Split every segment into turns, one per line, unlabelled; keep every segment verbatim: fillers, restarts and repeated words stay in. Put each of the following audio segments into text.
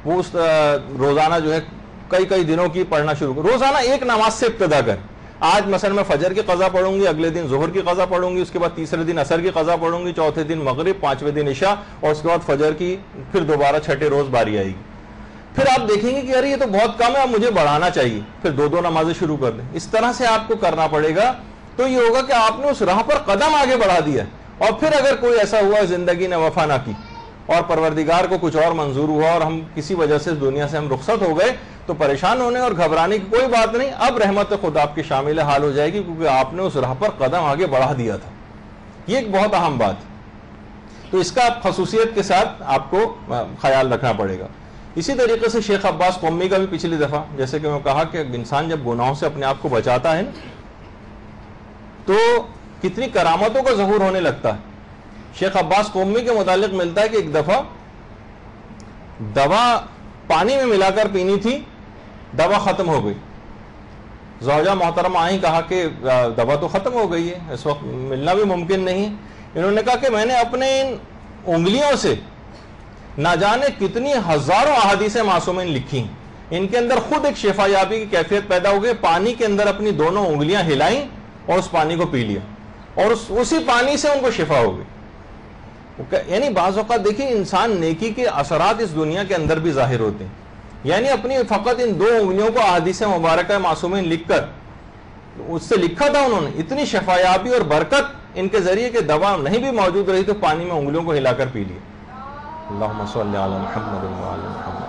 وہ اس روزانہ جو ہے کئی کئی دنوں کی پڑھنا شروع کر, روزانہ ایک نماز سے ابتدا کر. آج مثلا میں فجر کی قضا پڑھوں گی, اگلے دن ظہر کی قضا پڑھوں گی, اس کے بعد تیسرے دن عصر کی قضا پڑھوں گی, چوتھے دن مغرب, پانچویں دن عشاء, اور اس کے بعد فجر کی پھر دوبارہ چھٹے روز باری آئے گی. پھر آپ دیکھیں گے کہ یار یہ تو بہت کم ہے, اب مجھے بڑھانا چاہیے, پھر دو دو نمازیں شروع کر دیں. اس طرح سے آپ کو کرنا پڑے گا. تو یہ ہوگا کہ آپ نے اس راہ پر قدم آگے بڑھا دیا. اور پھر اگر کوئی ایسا ہوا زندگی نے وفا نہ کی اور پروردگار کو کچھ اور منظور ہوا اور ہم کسی وجہ سے دنیا سے ہم رخصت ہو گئے, تو پریشان ہونے اور گھبرانے کی کوئی بات نہیں. اب رحمت خدا آپ کی شامل حال ہو جائے گی, کیونکہ آپ نے اس راہ پر قدم آگے بڑھا دیا تھا. یہ ایک بہت اہم بات. تو اس کا خصوصیت کے ساتھ آپ کو خیال رکھنا پڑے گا. اسی طریقے سے شیخ عباس قمی کا بھی پچھلی دفعہ جیسے کہ میں کہا کہ انسان جب گناہوں سے اپنے آپ کو بچاتا ہے تو کتنی کرامتوں کا ظہور ہونے لگتا ہے. شیخ عباس قمی کے متعلق ملتا ہے کہ ایک دفعہ دوا پانی میں ملا کر پینی تھی, دوا ختم ہو گئی. زوجہ محترمہ آئیں, کہا کہ دوا تو ختم ہو گئی ہے, اس وقت ملنا بھی ممکن نہیں. انہوں نے کہا کہ میں نے اپنے ان انگلیوں سے نہ جانے کتنی ہزاروں احادیث معصومین لکھی, ان کے اندر خود ایک شفا یابی کی کیفیت پیدا ہو گئی. پانی کے اندر اپنی دونوں انگلیاں ہلائیں اور اس پانی کو پی لیا, اور اس اسی پانی سے ان کو شفا ہو گئی. یعنی بعض اوقات دیکھیں انسان نیکی کے اثرات اس دنیا کے اندر بھی ظاہر ہوتے ہیں. یعنی اپنی فقط ان دو انگلیوں کو احادیث مبارکہ معصومین لکھ کر, اس سے لکھا تھا انہوں نے, اتنی شفا یابی اور برکت ان کے ذریعے کہ دوا نہیں بھی موجود رہی تو پانی میں انگلیوں کو ہلا کر پی لیا. اللہم صلی علی محمد و علی محمد.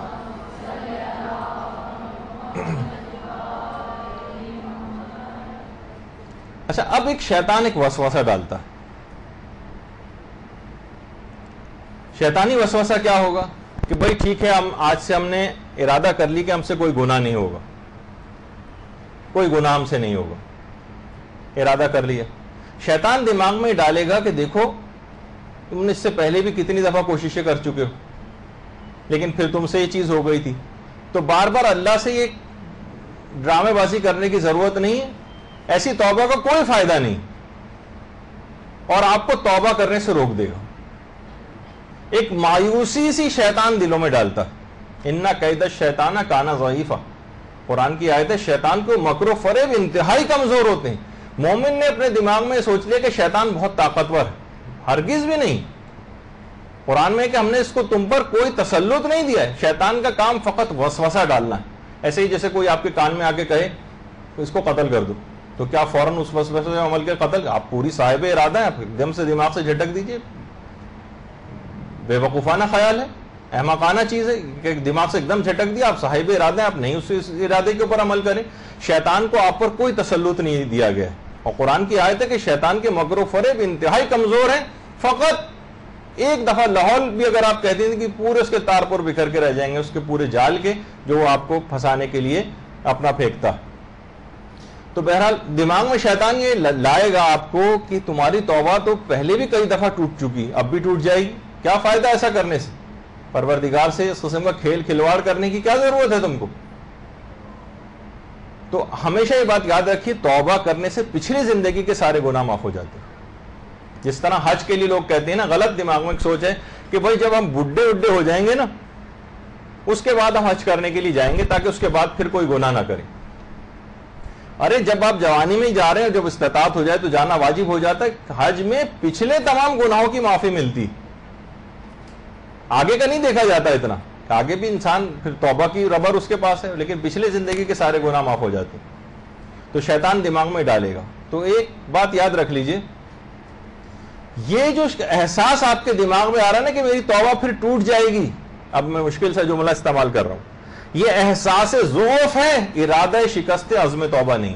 اچھا, اب ایک شیطان ایک وسوسہ ڈالتا ہے. شیطانی وسوسہ کیا ہوگا کہ بھائی ٹھیک ہے, ہم آج سے ہم نے ارادہ کر لی کہ ہم سے کوئی گناہ نہیں ہوگا, کوئی گناہ ہم سے نہیں ہوگا, ارادہ کر لیا. شیطان دماغ میں ڈالے گا کہ دیکھو تم نے اس سے پہلے بھی کتنی دفعہ کوششیں کر چکے ہو, لیکن پھر تم سے یہ چیز ہو گئی تھی, تو بار بار اللہ سے یہ ڈرامے بازی کرنے کی ضرورت نہیں ہے, ایسی توبہ کا کوئی فائدہ نہیں, اور آپ کو توبہ کرنے سے روک دے گا. ایک مایوسی سی شیطان دلوں میں ڈالتا. اِنَّ کَیْدَ الشَّیطَانَ کَانَ ضَعِیفًا, قرآن کی آیت ہے. شیطان کو مکر و فریب انتہائی کمزور ہوتے ہیں. مومن نے اپنے دماغ میں سوچ لیا کہ شیطان بہت طاقتور ہے, ہرگز بھی نہیں. قرآن میں کہ ہم نے اس کو تم پر کوئی تسلط نہیں دیا ہے. شیطان کا کام فقط وسوسہ ڈالنا ہے. ایسے ہی جیسے کوئی آپ کے کان میں آ کے کہے اس کو قتل کر دو, تو کیا فوراً اس وسوسے عمل کے قتل, آپ پوری صاحب ارادہ ہیں, آپ ایک دم سے دماغ سے جھٹک دیجئے. بے وقوفانہ خیال ہے, احمقانہ چیز ہے کہ دماغ سے ایک دم جھٹک دیا, آپ صاحب ارادہ ہیں, آپ نہیں اس ارادے کے اوپر عمل کریں. شیطان کو آپ پر کوئی تسلط نہیں دیا گیا ہے, اور قرآن کی آیت ہے کہ شیطان کے مکر و فریب انتہائی کمزور ہیں. فقط ایک دفعہ لاہور بھی اگر آپ کہتے ہیں کہ پورے اس کے تار پر بکھر کے رہ جائیں گے, اس کے پورے جال کے جو وہ آپ کو پھنسانے کے لیے اپنا پھینکتا. تو بہرحال دماغ میں شیطان یہ لائے گا آپ کو کہ تمہاری توبہ تو پہلے بھی کئی دفعہ ٹوٹ چکی, اب بھی ٹوٹ جائے گی, کیا فائدہ ایسا کرنے سے, پروردگار سے اس قسم کا کھیل کھلواڑ کرنے کی کیا ضرورت ہے تم کو. تو ہمیشہ یہ بات یاد رکھیے, توبہ کرنے سے پچھلی زندگی کے سارے گناہ معاف ہو جاتے ہیں. جس طرح حج کے لیے لوگ کہتے ہیں نا, غلط دماغ میں ایک سوچ ہے کہ بھائی جب ہم بڈھے اڈھے ہو جائیں گے نا اس کے بعد ہم حج کرنے کے لیے جائیں گے تاکہ اس کے بعد پھر کوئی گناہ نہ کریں. ارے جب آپ جوانی میں ہی جا رہے ہیں, جب استطاعت ہو جائے تو جانا واجب ہو جاتا ہے. حج میں پچھلے تمام گناہوں کی معافی ملتی, آگے کا نہیں دیکھا جاتا اتنا, آگے بھی انسان پھر توبہ کی ربر اس کے پاس ہے, لیکن پچھلے زندگی کے سارے گناہ معاف ہو جاتے ہیں. تو شیطان دماغ میں ڈالے گا. تو ایک بات یاد رکھ لیجئے, یہ جو احساس آپ کے دماغ میں آ رہا ہے نا کہ میری توبہ پھر ٹوٹ جائے گی, اب میں مشکل سے جملہ استعمال کر رہا ہوں, یہ احساس ضعف ہے, ارادہ شکست عزم توبہ نہیں.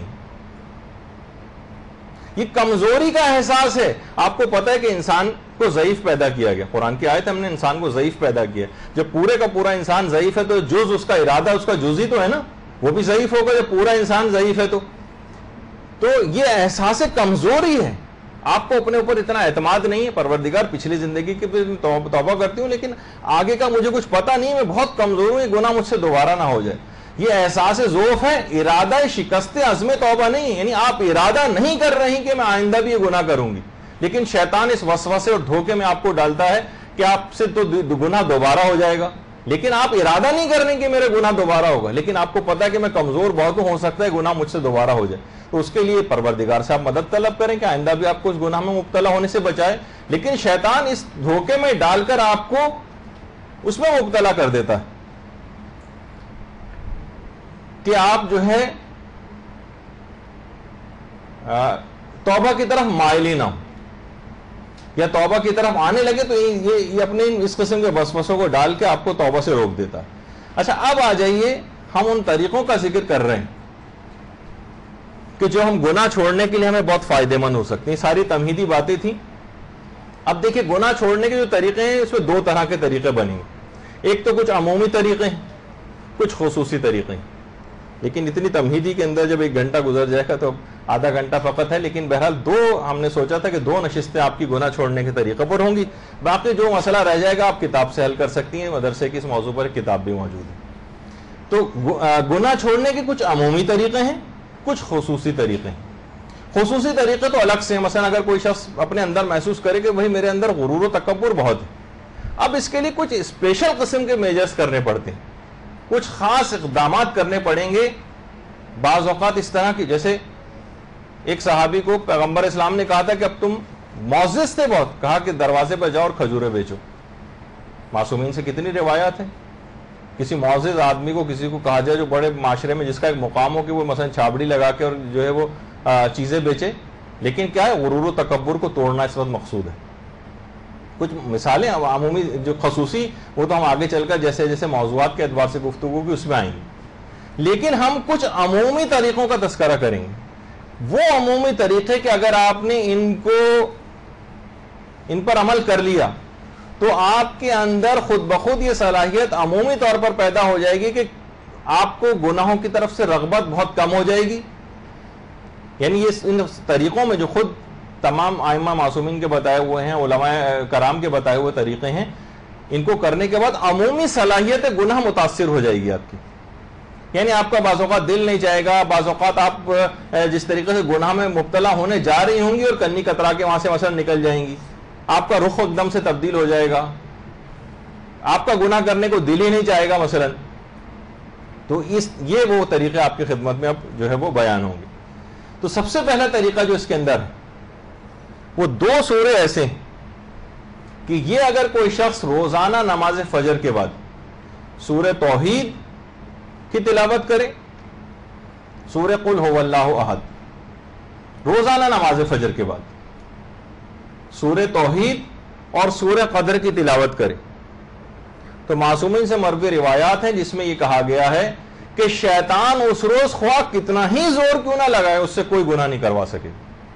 یہ کمزوری کا احساس ہے. آپ کو پتہ ہے کہ انسان کو ضعیف پیدا کیا گیا, قرآن کی آیت ہم نے انسان کو ضعیف پیدا کیا. جب پورے کا پورا انسان ضعیف ہے تو جز اس کا ارادہ, اس کا جز ہی تو ہے نا, وہ بھی ضعیف ہوگا. جب پورا انسان ضعیف ہے تو تو یہ احساس کمزوری ہے. آپ کو اپنے اوپر اتنا اعتماد نہیں ہے. پروردگار پچھلی زندگی کی توبہ کرتی ہوں لیکن آگے کا مجھے کچھ پتہ نہیں, میں بہت کمزور ہوں, یہ گناہ مجھ سے دوبارہ نہ ہو جائے. یہ احساس ضعف ہے, ارادہ شکست عزم توبہ نہیں. یعنی آپ ارادہ نہیں کر رہی کہ میں آئندہ بھی یہ گناہ کروں گی, لیکن شیطان اس وسوسے اور دھوکے میں آپ کو ڈالتا ہے کہ آپ سے تو گناہ دوبارہ ہو جائے گا, لیکن آپ ارادہ نہیں کرنے کہ میرے گناہ دوبارہ ہوگا، لیکن آپ کو پتا ہے کہ میں کمزور بہت ہوں، ہو سکتا ہے گناہ مجھ سے دوبارہ ہو جائے، تو اس کے لیے پروردگار سے آپ مدد طلب کریں کہ آئندہ بھی آپ کو اس گناہ میں مبتلا ہونے سے بچائے۔ لیکن شیطان اس دھوکے میں ڈال کر آپ کو اس میں مبتلا کر دیتا ہے کہ آپ جو ہے توبہ کی طرف مائل ہی نہ ہو، یا توبہ کی طرف آنے لگے تو یہ یہ اپنے اس قسم کے وسوسوں کو ڈال کے آپ کو توبہ سے روک دیتا ہے۔ اچھا اب آ جائیے، ہم ان طریقوں کا ذکر کر رہے ہیں کہ جو ہم گناہ چھوڑنے کے لیے ہمیں بہت فائدہ مند ہو سکتے ہیں۔ ساری تمہیدی باتیں تھیں۔ اب دیکھیں گناہ چھوڑنے کے جو طریقے ہیں اس میں دو طرح کے طریقے بنیں گے، ایک تو کچھ عمومی طریقے ہیں، کچھ خصوصی طریقے ہیں۔ لیکن اتنی تمہیدی کے اندر جب ایک گھنٹہ گزر جائے گا تو آدھا گھنٹہ فقط ہے، لیکن بہرحال دو ہم نے سوچا تھا کہ دو نشستیں آپ کی گناہ چھوڑنے کے طریقے پر ہوں گی، باقی جو مسئلہ رہ جائے گا آپ کتاب سے حل کر سکتی ہیں، مدرسے کی اس موضوع پر کتاب بھی موجود ہے۔ تو گناہ چھوڑنے کے کچھ عمومی طریقے ہیں، کچھ خصوصی طریقے ہیں۔ خصوصی طریقے تو الگ سے ہیں، مثلا اگر کوئی شخص اپنے اندر محسوس کرے کہ بھائی میرے اندر غرور و تکبر بہت ہے، اب اس کے لیے کچھ اسپیشل قسم کے میجرز کرنے پڑتے ہیں، کچھ خاص اقدامات کرنے پڑیں گے۔ بعض اوقات اس طرح کی، جیسے ایک صحابی کو پیغمبر اسلام نے کہا تھا کہ اب تم معزز تھے بہت، کہا کہ دروازے پہ جاؤ اور کھجورے بیچو۔ معصومین سے کتنی روایات ہیں، کسی معزز آدمی کو کسی کو کہا جائے جو بڑے معاشرے میں جس کا ایک مقام ہو کہ وہ مثلا چھابڑی لگا کے اور جو ہے وہ چیزیں بیچے، لیکن کیا ہے غرور و تکبر کو توڑنا اس وقت مقصود ہے۔ کچھ مثالیں عمومی جو خصوصی وہ تو ہم آگے چل کر جیسے جیسے موضوعات کے اعتبار سے گفتگو کی اس میں آئیں گے، لیکن ہم کچھ عمومی طریقوں کا تذکرہ کریں گے۔ وہ عمومی طریقے کہ اگر آپ نے ان کو ان پر عمل کر لیا تو آپ کے اندر خود بخود یہ صلاحیت عمومی طور پر پیدا ہو جائے گی کہ آپ کو گناہوں کی طرف سے رغبت بہت کم ہو جائے گی۔ یعنی یہ ان طریقوں میں جو خود تمام ائمہ معصومین کے بتائے ہوئے ہیں، علماء کرام کے بتائے ہوئے طریقے ہیں، ان کو کرنے کے بعد عمومی صلاحیت گناہ متاثر ہو جائے گی آپ کی۔ یعنی آپ کا بعض اوقات دل نہیں چاہے گا، بعض اوقات آپ جس طریقے سے گناہ میں مبتلا ہونے جا رہی ہوں گی اور کنی کترا کے وہاں سے مثلا نکل جائیں گی، آپ کا رخ ایک دم سے تبدیل ہو جائے گا، آپ کا گناہ کرنے کو دل ہی نہیں چاہے گا مثلا۔ تو اس یہ وہ طریقے آپ کی خدمت میں اب جو ہے وہ بیان ہوں گے۔ تو سب سے پہلا طریقہ جو اس کے اندر ہے وہ دو سورے ایسے ہیں کہ یہ اگر کوئی شخص روزانہ نماز فجر کے بعد سورہ توحید کی تلاوت کرے، سورہ قل هو اللہ احد، روزانہ نماز فجر کے بعد سورہ توحید اور سورہ قدر کی تلاوت کرے، تو معصومین سے مروی روایات ہیں جس میں یہ کہا گیا ہے کہ شیطان اس روز خواہ کتنا ہی زور کیوں نہ لگائے اس سے کوئی گناہ نہیں کروا سکے۔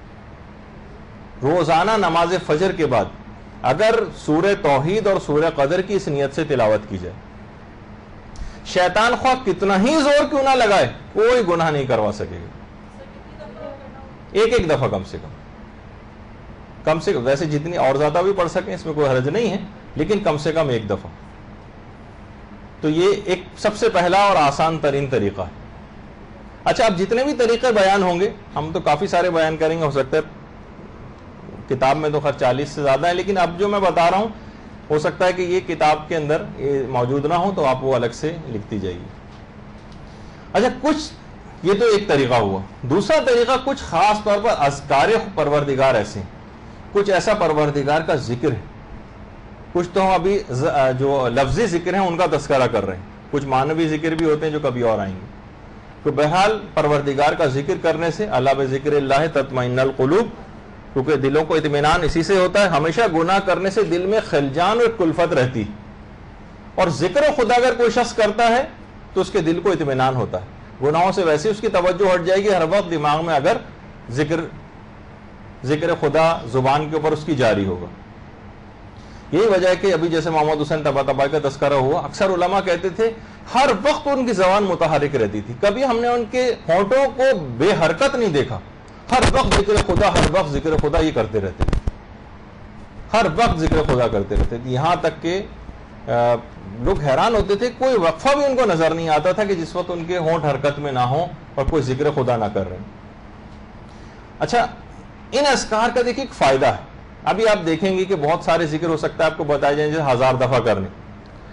روزانہ نماز فجر کے بعد اگر سورہ توحید اور سورہ قدر کی اس نیت سے تلاوت کی جائے، شیطان خواہ کتنا ہی زور کیوں نہ لگائے کوئی گناہ نہیں کروا سکے گا۔ ایک ایک دفعہ کم سے کم کم سے کم ویسے جتنی اور زیادہ بھی پڑھ سکیں اس میں کوئی حرج نہیں ہے، لیکن کم سے کم ایک دفعہ۔ تو یہ ایک سب سے پہلا اور آسان ترین طریقہ ہے۔ اچھا، اب جتنے بھی طریقے بیان ہوں گے، ہم تو کافی سارے بیان کریں گے، ہو سکتا ہے کتاب میں تو خیر چالیس سے زیادہ ہے، لیکن اب جو میں بتا رہا ہوں ہو سکتا ہے کہ یہ کتاب کے اندر یہ موجود نہ ہو تو آپ وہ الگ سے لکھتی جائیے۔ اچھا، کچھ یہ تو ایک طریقہ ہوا۔ دوسرا طریقہ کچھ خاص طور پر اذکار پروردگار ایسے ہیں، کچھ ایسا پروردگار کا ذکر ہے، کچھ تو ہم ابھی جو لفظی ذکر ہیں ان کا تذکرہ کر رہے ہیں، کچھ معنوی ذکر بھی ہوتے ہیں جو کبھی اور آئیں گے۔ تو بہرحال پروردگار کا ذکر کرنے سے اللہ بذکر اللہ تطمئن القلوب، کیونکہ دلوں کو اطمینان اسی سے ہوتا ہے۔ ہمیشہ گناہ کرنے سے دل میں خلجان اور کلفت رہتی، اور ذکر خدا اگر کوئی شخص کرتا ہے تو اس کے دل کو اطمینان ہوتا ہے، گناہوں سے ویسے اس کی توجہ ہٹ جائے گی، ہر وقت دماغ میں اگر ذکر ذکر خدا زبان کے اوپر اس کی جاری ہوگا۔ یہی وجہ ہے کہ ابھی جیسے محمد حسین طباطبائی کا تذکرہ ہوا، اکثر علماء کہتے تھے ہر وقت ان کی زبان متحرک رہتی تھی، کبھی ہم نے ان کے ہونٹوں کو بے حرکت نہیں دیکھا، ہر وقت ذکر خدا ہر وقت ذکر خدا یہ کرتے رہتے تھے، ہر وقت ذکر خدا کرتے رہتے تھے، یہاں تک کہ لوگ حیران ہوتے تھے، کوئی وقفہ بھی ان کو نظر نہیں آتا تھا کہ جس وقت ان کے ہونٹ حرکت میں نہ ہوں اور کوئی ذکر خدا نہ کر رہے ہیں۔ اچھا، ان اذکار کا دیکھیں ایک فائدہ ہے، ابھی آپ دیکھیں گے کہ بہت سارے ذکر ہو سکتا ہے آپ کو بتائے جائیں جیسے ہزار دفعہ کرنے،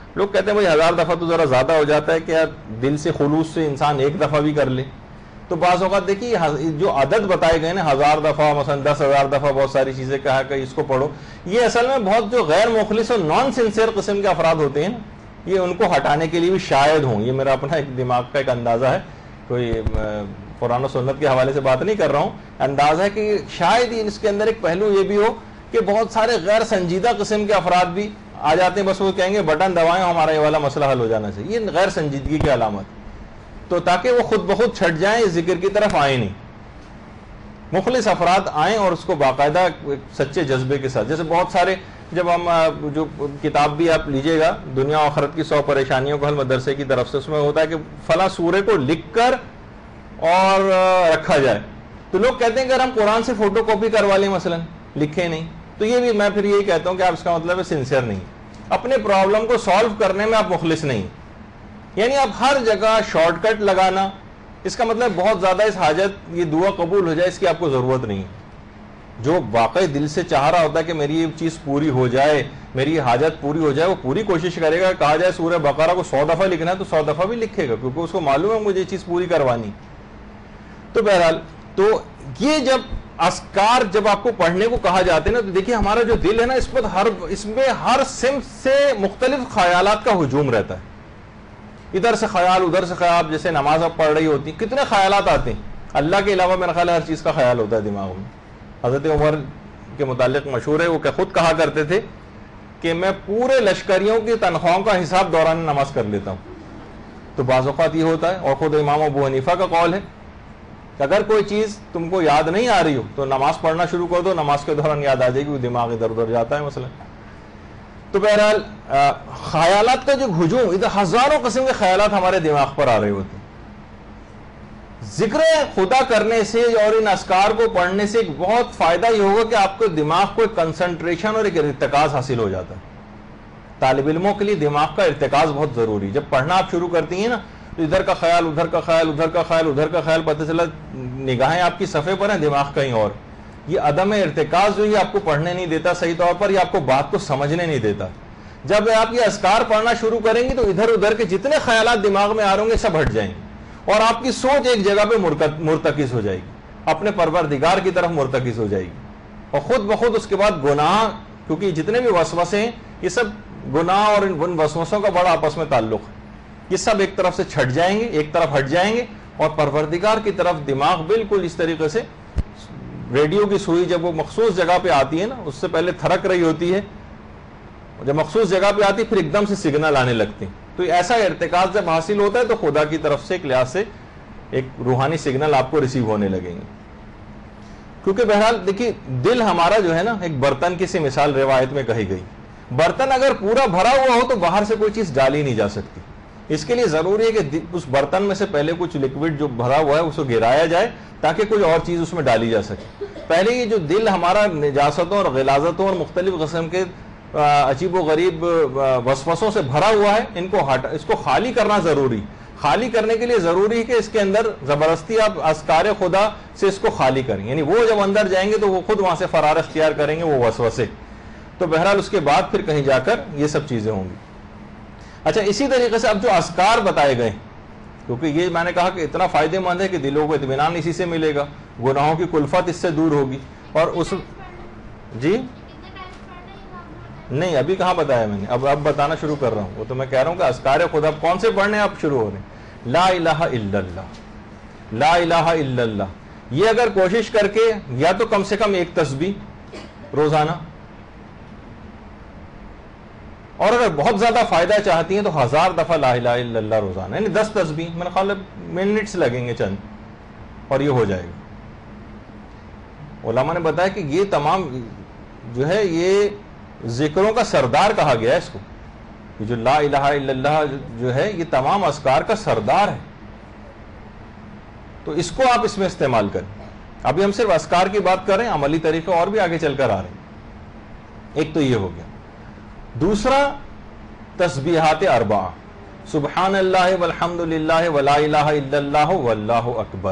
لوگ کہتے ہیں بھائی ہزار دفعہ تو ذرا زیادہ ہو جاتا ہے کہ یار دل سے خلوص سے انسان ایک دفعہ بھی کر لے. تو بعض اوقات دیکھیے جو عدد بتائے گئے نا ہزار دفعہ مثلا دس ہزار دفعہ بہت ساری چیزیں کہا کہ اس کو پڑھو, یہ اصل میں بہت جو غیر مخلص اور نان سنسیئر قسم کے افراد ہوتے ہیں نا, یہ ان کو ہٹانے کے لیے بھی شاید ہوں, یہ میرا اپنا ایک دماغ کا ایک اندازہ ہے, کوئی قرآن و سنت کے حوالے سے بات نہیں کر رہا ہوں, اندازہ ہے کہ شاید اس کے اندر ایک پہلو یہ بھی ہو کہ بہت سارے غیر سنجیدہ قسم کے افراد بھی آ جاتے ہیں, بس وہ کہیں گے بٹن دبائیں ہمارا یہ والا مسئلہ حل ہو جانا چاہیے. یہ غیر سنجیدگی کی علامت, تو تاکہ وہ خود بخود چھٹ جائیں اس ذکر کی طرف آئیں نہیں. مخلص افراد آئیں اور اس کو باقاعدہ سچے جذبے کے ساتھ, جیسے بہت سارے جب ہم جو کتاب بھی آپ لیجئے گا دنیا و آخرت کی سو پریشانیوں کا حل مدرسے کی طرف سے, اس میں ہوتا ہے کہ فلاں سورے کو لکھ کر اور رکھا جائے. تو لوگ کہتے ہیں کہ اگر ہم قرآن سے فوٹو کاپی کروا لیں مثلا, لکھے نہیں, تو یہ بھی میں پھر یہی کہتا ہوں کہ آپ اس کا مطلب ہے سنسیئر نہیں, اپنے پرابلم کو سالو کرنے میں آپ مخلص نہیں. یعنی آپ ہر جگہ شارٹ کٹ لگانا, اس کا مطلب بہت زیادہ اس حاجت یہ دعا قبول ہو جائے اس کی آپ کو ضرورت نہیں. جو واقعی دل سے چاہ رہا ہوتا ہے کہ میری یہ چیز پوری ہو جائے, میری یہ حاجت پوری ہو جائے, وہ پوری کوشش کرے گا. کہا جائے سورہ بقرہ کو سو دفعہ لکھنا ہے تو سو دفعہ بھی لکھے گا, کیونکہ اس کو معلوم ہے مجھے یہ چیز پوری کروانی. تو بہرحال تو یہ جب اذکار جب آپ کو پڑھنے کو کہا جاتے ہیں نا, تو دیکھیے ہمارا جو دل ہے نا اس پر ہر اس میں ہر سمت سے مختلف خیالات کا ہجوم رہتا ہے. ادھر سے خیال ادھر سے خیال, جیسے نماز اب پڑھ رہی ہوتی کتنے خیالات آتے ہیں, اللہ کے علاوہ میرا خیال ہے ہر چیز کا خیال ہوتا ہے دماغ میں. حضرت عمر کے متعلق مشہور ہے, وہ کہ خود کہا کرتے تھے کہ میں پورے لشکریوں کی تنخواہوں کا حساب دوران نماز کر لیتا ہوں. تو بعض اوقات یہ ہوتا ہے, اور خود امام ابو حنیفہ کا قول ہے کہ اگر کوئی چیز تم کو یاد نہیں آ رہی ہو تو نماز پڑھنا شروع کر دو, نماز کے دوران یاد آ جائے گی, وہ دماغ ادھر ادھر جاتا ہے مثلا. تو بہرحال خیالات کا جو ہجوم, ادھر ہزاروں قسم کے خیالات ہمارے دماغ پر آ رہے ہوتے ہیں. ذکر خدا کرنے سے اور ان اذکار کو پڑھنے سے ایک بہت فائدہ یہ ہوگا کہ آپ کو دماغ کو ایک کنسنٹریشن اور ایک ارتکاز حاصل ہو جاتا ہے. طالب علموں کے لیے دماغ کا ارتکاز بہت ضروری. جب پڑھنا آپ شروع کرتی ہیں نا تو ادھر کا خیال ادھر کا خیال ادھر کا خیال ادھر کا خیال, پتہ چلا نگاہیں آپ کی صفحے پر ہیں, دماغ کہیں اور. یہ عدم ارتکاز جو یہ آپ کو پڑھنے نہیں دیتا صحیح طور پر, یہ آپ کو بات کو سمجھنے نہیں دیتا. جب آپ یہ اذکار پڑھنا شروع کریں گی تو ادھر ادھر کے جتنے خیالات دماغ میں آ رہے ہوں گے سب ہٹ جائیں گے, اور آپ کی سوچ ایک جگہ پہ مرتکز ہو جائے گی, اپنے پروردگار کی طرف مرتکز ہو جائے گی. اور خود بخود اس کے بعد گناہ, کیونکہ جتنے بھی وسوسے ہیں یہ سب گناہ اور ان وسوسوں کا بڑا آپس میں تعلق ہے, یہ سب ایک طرف سے چھٹ جائیں گے, ایک طرف ہٹ جائیں گے, اور پروردگار کی طرف دماغ بالکل اس طریقے سے ریڈیو کی سوئی جب وہ مخصوص جگہ پہ آتی ہے نا, اس سے پہلے تھرک رہی ہوتی ہے, جب مخصوص جگہ پہ آتی ہے پھر ایک دم سے سگنل آنے لگتے ہیں. تو ایسا ارتکاز جب حاصل ہوتا ہے تو خدا کی طرف سے ایک لحاظ سے ایک روحانی سگنل آپ کو ریسیو ہونے لگیں گے. کیونکہ بہرحال دیکھیے دل ہمارا جو ہے نا ایک برتن کی سی مثال روایت میں کہی گئی. برتن اگر پورا بھرا ہوا ہو تو باہر سے کوئی چیز ڈالی نہیں جا سکتی. اس کے لیے ضروری ہے کہ اس برتن میں سے پہلے کچھ لکوڈ جو بھرا ہوا ہے اس کو گرایا جائے تاکہ کوئی اور چیز اس میں ڈالی جا سکے. پہلے یہ جو دل ہمارا نجاستوں اور غلاظتوں اور مختلف قسم کے عجیب و غریب وسوسوں سے بھرا ہوا ہے, ان کو ہٹا, اس کو خالی کرنا ضروری. خالی کرنے کے لیے ضروری ہے کہ اس کے اندر زبردستی آپ اذکار خدا سے اس کو خالی کریں, یعنی وہ جب اندر جائیں گے تو وہ خود وہاں سے فرار اختیار کریں گے وہ وسوسے. تو بہرحال اس کے بعد پھر کہیں جا کر یہ سب چیزیں ہوں گی. اچھا, اسی طریقے سے اب جو اذکار بتائے گئے, کیونکہ یہ میں نے کہا کہ اتنا فائدہ مند ہے کہ دلوں کو اطمینان اسی سے ملے گا, گناہوں کی کلفت اس سے دور ہوگی. اور اس جی نہیں ابھی کہاں بتایا میں نے, اب اب بتانا شروع کر رہا ہوں. وہ تو میں کہہ رہا ہوں کہ اذکار خدا کون سے پڑھنے آپ شروع ہو رہے ہیں. لا الہ الا اللہ, لا الہ الا اللہ, یہ اگر کوشش کر کے یا تو کم سے کم ایک تسبیح روزانہ, اور اگر بہت زیادہ فائدہ چاہتی ہیں تو ہزار دفعہ لا الہ الا اللہ روزانہ, یعنی دس تسبیح, میرا خیال ہے منٹس لگیں گے چند اور یہ ہو جائے گا. علماء نے بتایا کہ یہ تمام جو ہے یہ ذکروں کا سردار کہا گیا ہے اس کو, یہ جو لا الہ الا اللہ جو ہے یہ تمام اذکار کا سردار ہے. تو اس کو آپ اس میں استعمال کریں. ابھی ہم صرف اذکار کی بات کر رہے ہیں, عملی طریقے اور بھی آگے چل کر آ رہے ہیں. ایک تو یہ ہو گیا. دوسرا تسبیحات اربعہ, سبحان اللہ والحمد للہ ولا الہ الا اللہ واللہ اکبر.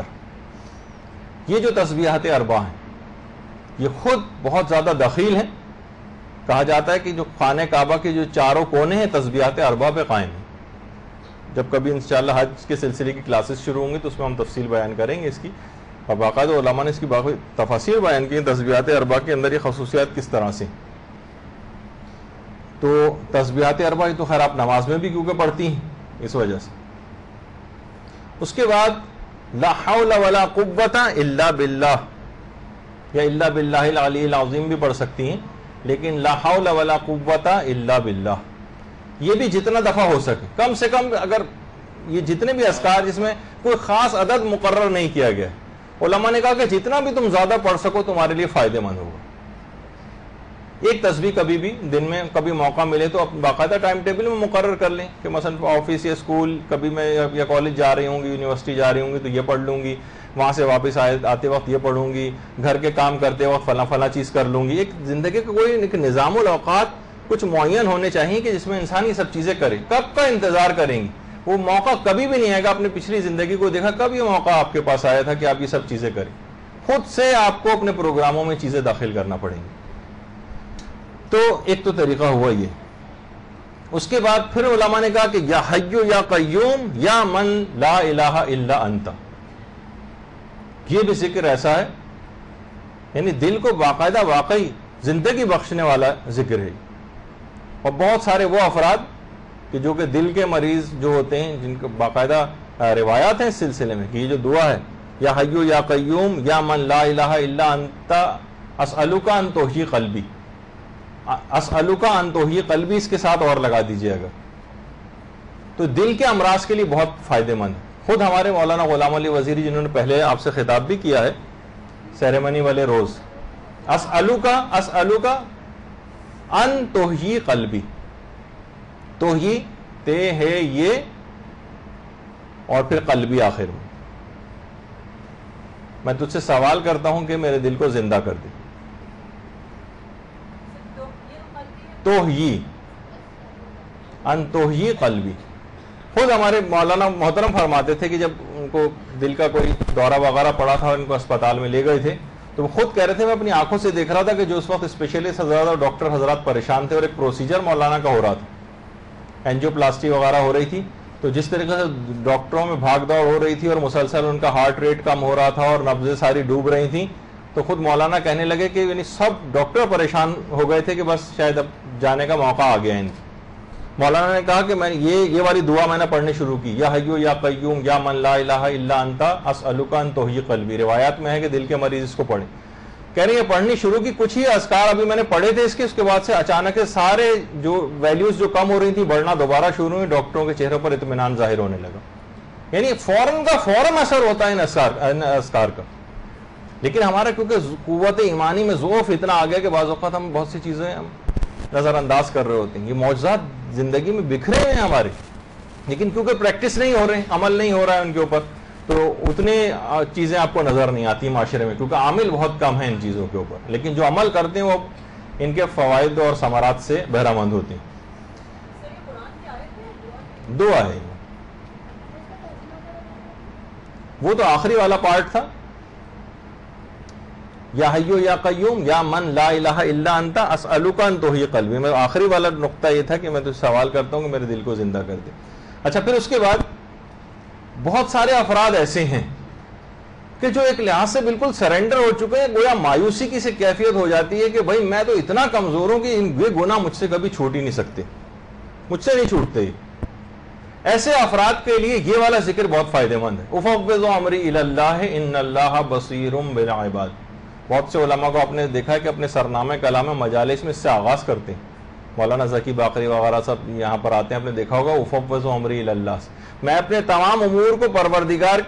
یہ جو تسبیحات اربعہ ہیں یہ خود بہت زیادہ دخیل ہیں, کہا جاتا ہے کہ جو خانہ کعبہ کے جو چاروں کونے ہیں تسبیحات اربع پہ قائم ہیں. جب کبھی انشاءاللہ حج کے سلسلے کی کلاسز شروع ہوں گی تو اس میں ہم تفصیل بیان کریں گے اس کی, اور باقاعدہ علماء نے اس کی باقی تفاصیل بیان کی ہیں تسبیحات اربع کے اندر یہ خصوصیات کس طرح سے. تو تسبیحات اربع تو خیر آپ نماز میں بھی کیونکہ پڑھتی ہیں اس وجہ سے. اس کے بعد لا حول ولا قوت الا باللہ یا الا باللہ العلی العظیم بھی پڑھ سکتی ہیں, لیکن لا حول ولا قوت الا باللہ یہ بھی جتنا دفعہ ہو سکے, کم سے کم اگر یہ جتنے بھی اذکار جس میں کوئی خاص عدد مقرر نہیں کیا گیا, علماء نے کہا کہ جتنا بھی تم زیادہ پڑھ سکو تمہارے لیے فائدہ مند ہوگا. ایک تسبیح کبھی بھی دن میں کبھی موقع ملے تو باقاعدہ ٹائم ٹیبل میں مقرر کر لیں کہ مثلا آفس یا اسکول کبھی میں یا کالج جا رہی ہوں گی, یونیورسٹی جا رہی ہوں گی تو یہ پڑھ لوں گی, وہاں سے واپس آئے آتے وقت یہ پڑھوں گی, گھر کے کام کرتے وقت فلاں فلاں چیز کر لوں گی. ایک زندگی کا کوئی ایک نظام الاوقات کچھ معین ہونے چاہیے کہ جس میں انسان یہ سب چیزیں کرے. کب کا انتظار کریں گی, وہ موقع کبھی بھی نہیں آئے گا. آپ نے پچھلی زندگی کو دیکھا کب یہ موقع آپ کے پاس آیا تھا کہ آپ یہ سب چیزیں کریں؟ خود سے آپ کو اپنے پروگراموں میں چیزیں داخل کرنا پڑیں گی. تو ایک تو طریقہ ہوا یہ. اس کے بعد پھر علماء نے کہا کہ یا حی یا قیوم یا من لا الہ الا انت, یہ بھی ذکر ایسا ہے یعنی دل کو باقاعدہ واقعی زندگی بخشنے والا ذکر ہے. اور بہت سارے وہ افراد کہ جو کہ دل کے مریض جو ہوتے ہیں جن کو باقاعدہ روایات ہیں اس سلسلے میں کہ یہ جو دعا ہے یا حی یا قیوم یا من لا الہ الا انت اسألک ان تحیی قلبی, اسألک ان تحیی قلبی اس کے ساتھ اور لگا دیجئے اگر, تو دل کے امراض کے لیے بہت فائدہ مند ہے. خود ہمارے مولانا غلام علی وزیری جنہوں نے پہلے آپ سے خطاب بھی کیا ہے سیریمنی والے روز, اسألک اسألک ان تحیی قلبی, توحی تے ہے یہ اور پھر قلبی آخر میں, میں تجھ سے سوال کرتا ہوں کہ میرے دل کو زندہ کر دے. توحی ان توحی قلبی. خود ہمارے مولانا محترم فرماتے تھے کہ جب ان کو دل کا کوئی دورہ وغیرہ پڑا تھا ان کو اسپتال میں لے گئے تھے تو وہ خود کہہ رہے تھے میں اپنی آنکھوں سے دیکھ رہا تھا کہ جو اس وقت اسپیشلسٹ حضرات اور ڈاکٹر حضرات پریشان تھے اور ایک پروسیجر مولانا کا ہو رہا تھا, اینجیو پلاسٹی وغیرہ ہو رہی تھی, تو جس طریقے سے ڈاکٹروں میں بھاگ دوڑ ہو رہی تھی اور مسلسل ان کا ہارٹ ریٹ کم ہو رہا تھا اور نبضیں ساری ڈوب رہی تھیں, تو خود مولانا کہنے لگے کہ یعنی سب ڈاکٹر پریشان ہو گئے تھے کہ بس شاید اب جانے کا موقع آ گیا ان کی. مولانا نے کہا کہ میں یہ یہ والی دعا میں نے پڑھنی شروع کی, یا حی یا قیوم یا من لا الہ الا انت اسألک ان تحیی قلبی. روایات میں ہے کہ دل کے مریض اس کو پڑھیں. کہہ رہے ہیں یہ پڑھنی شروع کی, کچھ ہی اذکار ابھی میں نے پڑھے تھے اس کے, اس کے بعد سے اچانک سارے جو ویلیوز جو کم ہو رہی تھی بڑھنا دوبارہ شروع ہوئی, ڈاکٹروں کے چہروں پر اطمینان ظاہر ہونے لگا. یعنی فوراً کا فوراً اثر ہوتا ہے ان اذکار کا. لیکن ہمارا کیونکہ قوت ایمانی میں ضعف اتنا آ گیا کہ بعض اوقات ہم بہت سی چیزیں ہم نظر انداز کر رہے ہوتے ہیں. یہ معجزات زندگی میں بکھرے ہوئے ہیں ہمارے, لیکن کیونکہ پریکٹس نہیں ہو رہے ہیں, عمل نہیں ہو رہا ہے ان کے اوپر, تو اتنے چیزیں آپ کو نظر نہیں آتی معاشرے میں کیونکہ عامل بہت کم ہیں ان چیزوں کے اوپر. لیکن جو عمل کرتے ہیں وہ ان کے فوائد اور ثمرات سے بہرہ مند ہوتے ہیں. دعا ہے وہ تو آخری والا پارٹ تھا, یا حی یا قیوم یا من لا الہ الا انت اسألک ان تحیی قلبی. میں آخری والا نقطہ یہ تھا کہ میں تو سوال کرتا ہوں کہ میرے دل کو زندہ کر دے. اچھا, پھر اس کے بعد بہت سارے افراد ایسے ہیں کہ جو ایک لحاظ سے بالکل سرنڈر ہو چکے ہیں, گویا مایوسی کی سے کیفیت ہو جاتی ہے کہ بھائی میں تو اتنا کمزور ہوں کہ یہ گناہ مجھ سے کبھی چھوٹ ہی نہیں سکتے, مجھ سے نہیں چھوٹتے. ایسے افراد کے لیے یہ والا ذکر بہت فائدہ مند ہے. افوض امری الی اللہ ان اللہ بصیر بالعباد. بہت سے علماء کو آپ نے دیکھا ہے کہ اپنے سرنامے کلام مجالس میں اس سے آغاز کرتے ہیں. مولانا ذکی باقری وغیرہ سب یہاں پر آتے ہیں, آپ نے دیکھا ہوگا افوض امری الی اللہ سے, میں اپنے تمام امور کو پروردگار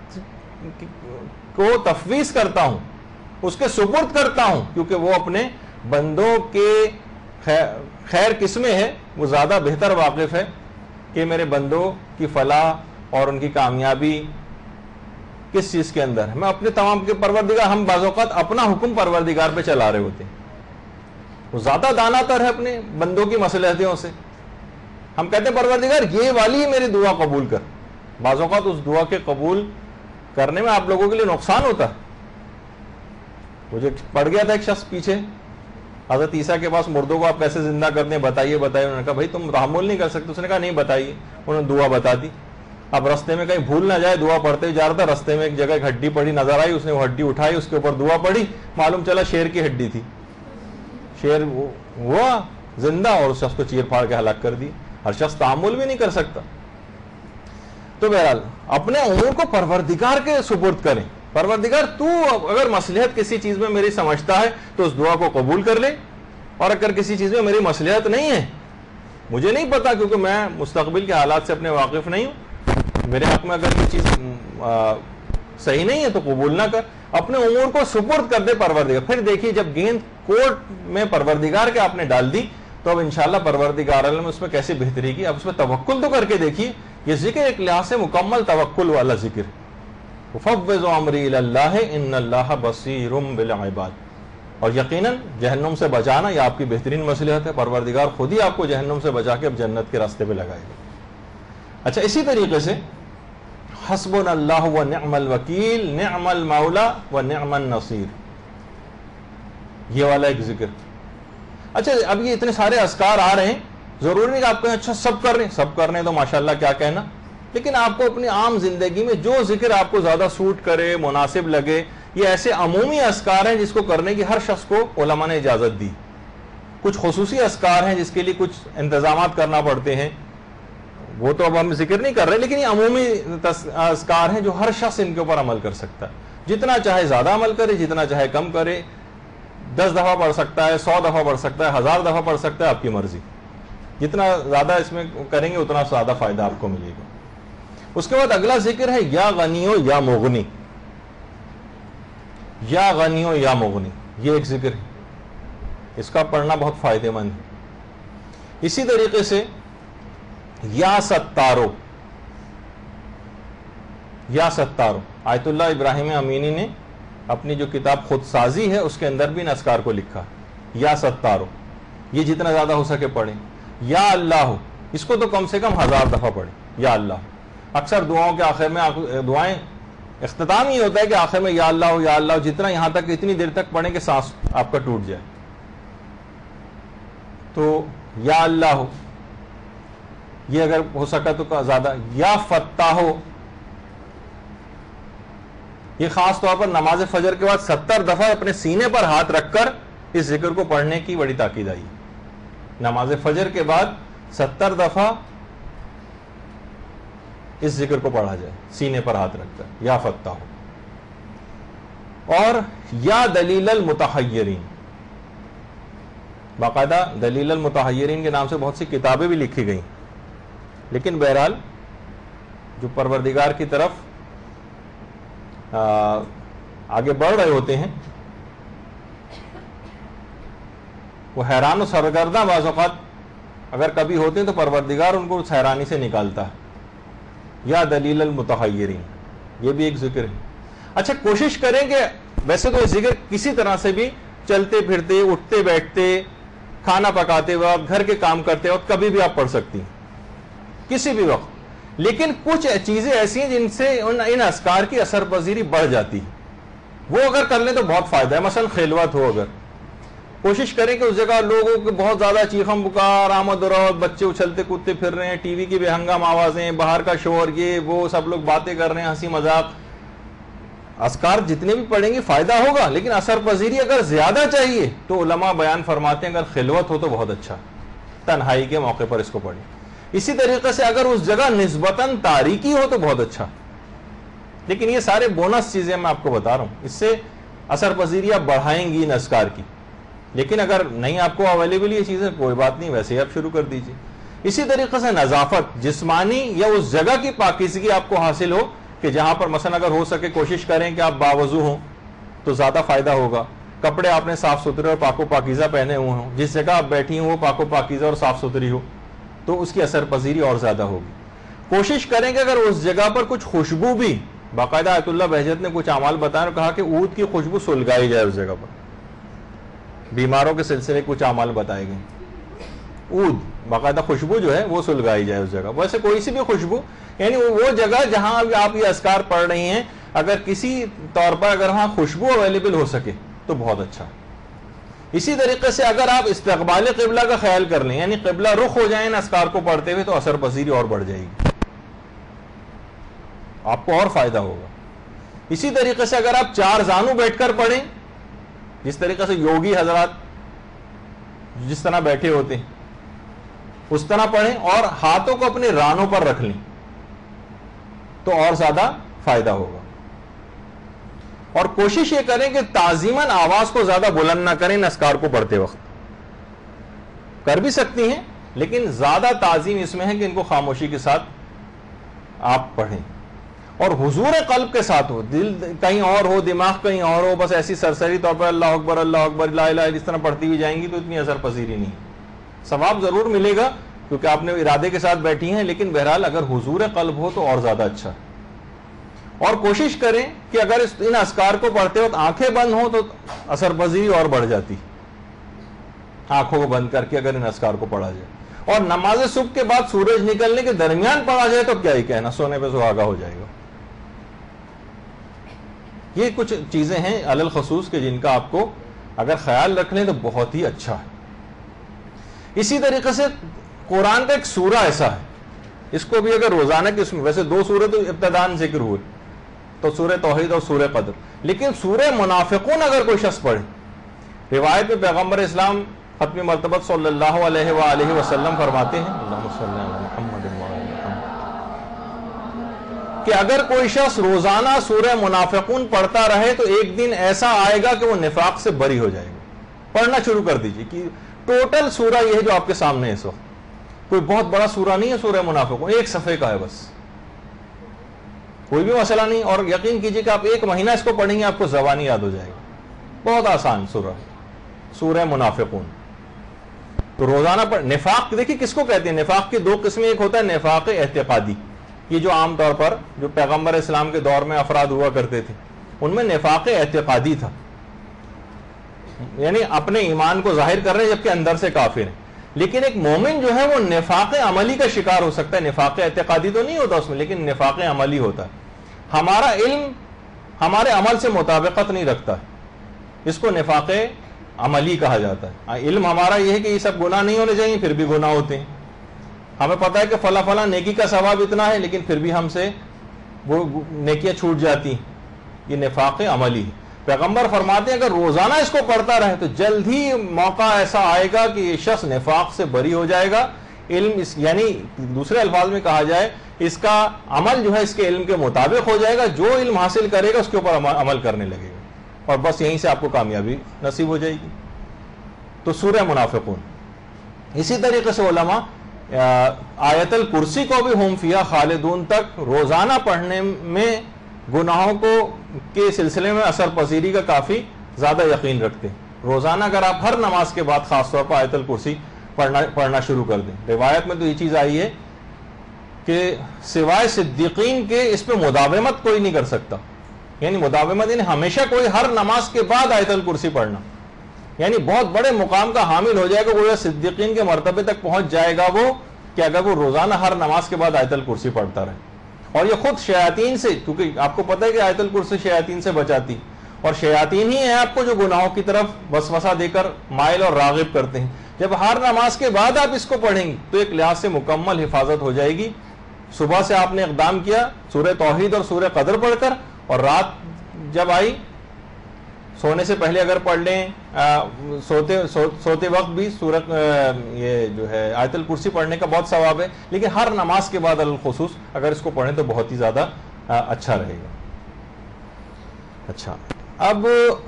کو تفویض کرتا ہوں, اس کے سپرد کرتا ہوں, کیونکہ وہ اپنے بندوں کے خیر کس میں ہے وہ زیادہ بہتر واقف ہے کہ میرے بندوں کی فلاح اور ان کی کامیابی کس چیز کے اندر ہے. میں اپنے تمام کے پروردگار, ہم بعض اوقات اپنا حکم پروردگار پہ چلا رہے ہوتے ہیں, وہ زیادہ دانا تر ہے اپنے بندوں کی مصلحتوں سے. ہم کہتے ہیں پروردگار یہ والی میری دعا قبول کر. بعض اوقات اس دعا کے قبول کرنے میں آپ لوگوں کے لیے نقصان ہوتا ہے. مجھے پڑ گیا تھا ایک شخص پیچھے حضرت عیسیٰ کے پاس مردوں کو آپ کیسے زندہ کرتے ہیں بتائیے بتائیے. انہوں نے کہا بھائی تم تحمل نہیں کر سکتے. اس نے کہا نہیں بتائیے. انہوں نے دعا بتا دی. اب رستے میں کہیں بھول نہ جائے, دعا پڑھتے جا رہا تھا, رستے میں ایک جگہ ایک ہڈی پڑی نظر آئی, اس نے وہ ہڈی اٹھائی, اس کے اوپر دعا پڑھی, معلوم چلا شیر کی ہڈی تھی. شیر ہوا زندہ اور اس شخص کو چیر پھاڑ کے ہلاک کر دی. ہر شخص تحمل بھی نہیں کر سکتا. تو بہرحال اپنے امور کو پروردگار کے سپرد کریں. پروردگار تو اگر مصلحت کسی چیز میں میری سمجھتا ہے تو اس دعا کو قبول کر لے, اور اگر کسی چیز میں میری مصلحت نہیں ہے, مجھے نہیں پتا کیونکہ میں مستقبل کے حالات سے اپنے واقف نہیں ہوں, میرے حق میں اگر یہ چیز صحیح نہیں ہے تو قبول نہ کر, اپنے امور کو سپرد کر دے پروردگار. پھر دیکھیے جب گیند کورٹ میں پروردگار کے آپ نے ڈال دی تو اب انشاءاللہ پروردگار عالم اس میں کیسے بہتری کی. اب اس میں توکل تو کر کے دیکھیے. یہ ذکر ایک لحاظ سے مکمل توکل والا ذکر. فَفَوِّضُ أَمْرِي إِلَى اللَّهِ إِنَّ اللَّهَ بَصِيرٌ بِالْعِبَادِ. اور یقیناً جہنم سے بچانا یہ آپ کی بہترین مصلحت ہے. پروردگار خود ہی آپ کو جہنم سے بچا کے اب جنت کے راستے پہ لگائے گا. اچھا, اسی طریقے سے حسبنا اللہ ونعم الوکیل نعم المولا ونعم النصیر, یہ والا ایک ذکر. اچھا, اب یہ اتنے سارے اذکار آ رہے ہیں, ضروری نہیں کہ آپ کہیں اچھا سب کر رہے ہیں, سب کرنے تو ماشاءاللہ کیا کہنا, لیکن آپ کو اپنی عام زندگی میں جو ذکر آپ کو زیادہ سوٹ کرے, مناسب لگے, یہ ایسے عمومی اذکار ہیں جس کو کرنے کی ہر شخص کو علماء نے اجازت دی. کچھ خصوصی اذکار ہیں جس کے لیے کچھ انتظامات کرنا پڑتے ہیں, وہ تو اب ہم ذکر نہیں کر رہے, لیکن یہ عمومی اذکار ہیں جو ہر شخص ان کے اوپر عمل کر سکتا ہے. جتنا چاہے زیادہ عمل کرے, جتنا چاہے کم کرے, دس دفعہ پڑھ سکتا ہے, سو دفعہ پڑھ سکتا ہے, ہزار دفعہ پڑھ سکتا ہے, آپ کی مرضی. جتنا زیادہ اس میں کریں گے اتنا زیادہ فائدہ آپ کو ملے گا. اس کے بعد اگلا ذکر ہے یا غنیو یا مغنی. یا غنیو یا مغنی, یہ ایک ذکر ہے, اس کا پڑھنا بہت فائدہ مند ہے. اسی طریقے سے یا ستارو, یا ستارو, آیت اللہ ابراہیم امینی نے اپنی جو کتاب خود سازی ہے اس کے اندر بھی ان اذکار کو لکھا. یا ستارو, یہ جتنا زیادہ ہو سکے پڑھیں. یا اللہ, اس کو تو کم سے کم ہزار دفعہ پڑھیں. یا اللہ, اکثر دعاؤں کے آخر میں دعائیں اختتام ہی ہوتا ہے کہ آخر میں یا اللہ ہو یا اللہ ہو, جتنا یہاں تک اتنی دیر تک پڑھیں کہ سانس آپ کا ٹوٹ جائے. تو یا اللہ ہو, یہ اگر ہو سکا تو زیادہ. یا فتح ہو, یہ خاص طور پر نماز فجر کے بعد ستر دفعہ اپنے سینے پر ہاتھ رکھ کر اس ذکر کو پڑھنے کی بڑی تاکید آئی. نماز فجر کے بعد ستر دفعہ اس ذکر کو پڑھا جائے سینے پر ہاتھ رکھ کر, یا فتح ہو. اور یا دلیل المتحیرین, باقاعدہ دلیل المتحیرین کے نام سے بہت سی کتابیں بھی لکھی گئیں, لیکن بہرحال جو پروردگار کی طرف آگے بڑھ رہے ہوتے ہیں وہ حیران و سرگردہ بعض اوقات اگر کبھی ہوتے ہیں تو پروردگار ان کو اس حیرانی سے نکالتا ہے. یا دلیل المتحیرین, یہ بھی ایک ذکر ہے. اچھا, کوشش کریں کہ ویسے تو یہ ذکر کسی طرح سے بھی چلتے پھرتے, اٹھتے بیٹھتے, کھانا پکاتے وقت, گھر کے کام کرتے وقت کبھی بھی آپ پڑھ سکتی ہیں کسی بھی وقت, لیکن کچھ چیزیں ایسی ہیں جن سے ان اذکار کی اثر پذیری بڑھ جاتی ہے, وہ اگر کر لیں تو بہت فائدہ ہے. مثلا خلوت ہو, اگر کوشش کریں کہ اس جگہ لوگوں کے بہت زیادہ چیخم پکار, آمد و رفت, بچے اچھلتے کودتے پھر رہے ہیں, ٹی وی کی بے ہنگام آوازیں, باہر کا شور, یہ وہ سب لوگ باتیں کر رہے ہیں, ہنسی مذاق. اذکار جتنے بھی پڑھیں گے فائدہ ہوگا, لیکن اثر پذیری اگر زیادہ چاہیے تو علماء بیان فرماتے ہیں اگر خلوت ہو تو بہت اچھا, تنہائی کے موقع پر اس کو پڑھیں. اسی طریقے سے اگر اس جگہ نسبتاً تاریکی ہو تو بہت اچھا. لیکن یہ سارے بونس چیزیں میں آپ کو بتا رہا ہوں, اس سے اثر پذیری آپ بڑھائیں گی ان اذکار کی. لیکن اگر نہیں آپ کو اویلیبل یہ چیزیں, کوئی بات نہیں, ویسے ہی آپ شروع کر دیجیے. اسی طریقے سے نظافت جسمانی یا اس جگہ کی پاکیزگی آپ کو حاصل ہو کہ جہاں پر مثلا اگر ہو سکے کوشش کریں کہ آپ باوضو ہوں تو زیادہ فائدہ ہوگا. کپڑے آپ نے صاف ستھرے اور پاک و پاکیزہ پہنے ہوئے ہوں, جس جگہ آپ بیٹھی ہوں وہ پاک و پاکیزہ اور صاف ستھری ہو تو اس کی اثر پذیری اور زیادہ ہوگی. کوشش کریں کہ اگر اس جگہ پر کچھ خوشبو بھی, باقاعدہ آیت اللہ بہجت نے کچھ اعمال بتائے اور کہا کہ عود کی خوشبو سلگائی جائے اس جگہ پر. بیماروں کے سلسلے کچھ اعمال بتائے گئے, عود باقاعدہ خوشبو جو ہے وہ سلگائی جائے اس جگہ. ویسے کوئی سی بھی خوشبو, یعنی وہ جگہ جہاں آپ یہ اذکار پڑھ رہی ہیں اگر کسی طور پر اگر وہاں خوشبو اویلیبل ہو سکے تو بہت اچھا. اسی طریقے سے اگر آپ استقبال قبلہ کا خیال کر لیں، یعنی قبلہ رخ ہو جائیں اذکار کو پڑھتے ہوئے، تو اثر پذیری اور بڑھ جائے گی، آپ کو اور فائدہ ہوگا۔ اسی طریقے سے اگر آپ چار زانو بیٹھ کر پڑھیں، جس طریقے سے یوگی حضرات جس طرح بیٹھے ہوتے ہیں اس طرح پڑھیں، اور ہاتھوں کو اپنے رانوں پر رکھ لیں، تو اور زیادہ فائدہ ہوگا۔ اور کوشش یہ کریں کہ تعظیماً آواز کو زیادہ بلند نہ کریں اذکار کو پڑھتے وقت، کر بھی سکتی ہیں لیکن زیادہ تعظیم اس میں ہے کہ ان کو خاموشی کے ساتھ آپ پڑھیں، اور حضور قلب کے ساتھ ہو، دل کہیں اور ہو، دماغ کہیں اور ہو، بس ایسی سرسری طور پر اللہ اکبر اللہ اکبر لا الہ الا اس طرح پڑھتی ہوئی جائیں گی تو اتنی اثر پذیری نہیں ہے۔ ثواب ضرور ملے گا کیونکہ آپ نے ارادے کے ساتھ بیٹھی ہیں، لیکن بہرحال اگر حضور قلب ہو تو اور زیادہ اچھا۔ اور کوشش کریں کہ اگر ان اذکار کو پڑھتے وقت آنکھیں بند ہوں تو اثر پذیری اور بڑھ جاتی، آنکھوں کو بند کر کے اگر ان اذکار کو پڑھا جائے۔ اور نماز صبح کے بعد سورج نکلنے کے درمیان پڑھا جائے تو کیا ہی کہنا، سونے پہ سہاگا ہو جائے گا۔ یہ کچھ چیزیں ہیں علی الخصوص کہ جن کا آپ کو اگر خیال رکھ لیں تو بہت ہی اچھا ہے۔ اسی طریقے سے قرآن کا ایک سورہ ایسا ہے، اس کو بھی اگر روزانہ کی، اس میں ویسے دو سورہ تو ابتداءً ذکر ہوئے، تو سورہ توحید اور سورہ قدر، لیکن سورہ منافقون اگر کوئی شخص پڑھے، روایت میں پیغمبر اسلام ختم مرتبہ صلی اللہ علیہ وآلہ وسلم فرماتے ہیں اللہم صلی علی محمد وعلی محمد، کہ اگر کوئی شخص روزانہ سورہ منافقون پڑھتا رہے تو ایک دن ایسا آئے گا کہ وہ نفاق سے بری ہو جائے گا۔ پڑھنا شروع کر دیجئے کہ ٹوٹل سورہ یہ ہے جو آپ کے سامنے ہے اس وقت، کوئی بہت بڑا سورہ نہیں ہے سورہ منافقون، ایک صفحے کا ہے بس، کوئی بھی مسئلہ نہیں، اور یقین کیجئے کہ آپ ایک مہینہ اس کو پڑھیں گے آپ کو زبانی یاد ہو جائے گا، بہت آسان سورہ سورہ منافقون۔ تو روزانہ پڑھ، نفاق دیکھیے کس کو کہتے ہیں، نفاق کی دو قسمیں، ایک ہوتا ہے نفاق اعتقادی، یہ جو عام طور پر جو پیغمبر اسلام کے دور میں افراد ہوا کرتے تھے ان میں نفاق اعتقادی تھا، یعنی اپنے ایمان کو ظاہر کر رہے ہیں جبکہ اندر سے کافر ہیں۔ لیکن ایک مومن جو ہے وہ نفاق عملی کا شکار ہو سکتا ہے، نفاق اعتقادی تو نہیں ہوتا اس میں لیکن نفاق عملی ہوتا ہے، ہمارا علم ہمارے عمل سے مطابقت نہیں رکھتا ہے، اس کو نفاق عملی کہا جاتا ہے۔ علم ہمارا یہ ہے کہ یہ سب گناہ نہیں ہونے چاہیے پھر بھی گناہ ہوتے ہیں، ہمیں پتا ہے کہ فلاں فلاں نیکی کا ثواب اتنا ہے لیکن پھر بھی ہم سے وہ نیکیاں چھوٹ جاتی ہیں، یہ نفاق عملی ہے۔ پیغمبر فرماتے ہیں اگر روزانہ اس کو پڑھتا رہے تو جلد ہی موقع ایسا آئے گا کہ یہ شخص نفاق سے بری ہو جائے گا، علم اس یعنی دوسرے الفاظ میں کہا جائے اس کا عمل جو ہے اس کے علم کے مطابق ہو جائے گا، جو علم حاصل کرے گا اس کے اوپر عمل کرنے لگے گا، اور بس یہیں سے آپ کو کامیابی نصیب ہو جائے گی۔ تو سورہ منافقون۔ اسی طریقے سے علماء آیت الکرسی کو بھی ہم فیہا خالدون تک روزانہ پڑھنے میں گناہوں کو کے سلسلے میں اثر پذیری کا کافی زیادہ یقین رکھتے ہیں۔ روزانہ اگر آپ ہر نماز کے بعد خاص طور پر آیت الکرسی پڑھنا پڑھنا شروع کر دیں، روایت میں تو یہ چیز آئی ہے کہ سوائے صدیقین کے اس پہ مداومت کوئی نہیں کر سکتا، یعنی مداومت یعنی ہمیشہ کوئی ہر نماز کے بعد آیت الکرسی پڑھنا، یعنی بہت بڑے مقام کا حامل ہو جائے گا، وہ صدیقین کے مرتبے تک پہنچ جائے گا وہ کہ اگر وہ روزانہ ہر نماز کے بعد آیت الکرسی پڑھتا رہے۔ اور یہ خود شیاطین سے، کیونکہ آپ کو پتہ ہے کہ آیت الکرسی شیاطین سے بچاتی، اور شیاطین ہی ہیں آپ کو جو گناہوں کی طرف وسوسہ دے کر مائل اور راغب کرتے ہیں۔ جب ہر نماز کے بعد آپ اس کو پڑھیں گے تو ایک لحاظ سے مکمل حفاظت ہو جائے گی۔ صبح سے آپ نے اقدام کیا سورہ توحید اور سورہ قدر پڑھ کر، اور رات جب آئی سونے سے پہلے اگر پڑھ لیں، سوتے سو, سوتے وقت بھی سورہ یہ جو ہے آیت الکرسی پڑھنے کا بہت ثواب ہے، لیکن ہر نماز کے بعد الخصوص اگر اس کو پڑھیں تو بہت ہی زیادہ اچھا رہے گا۔ اچھا، اب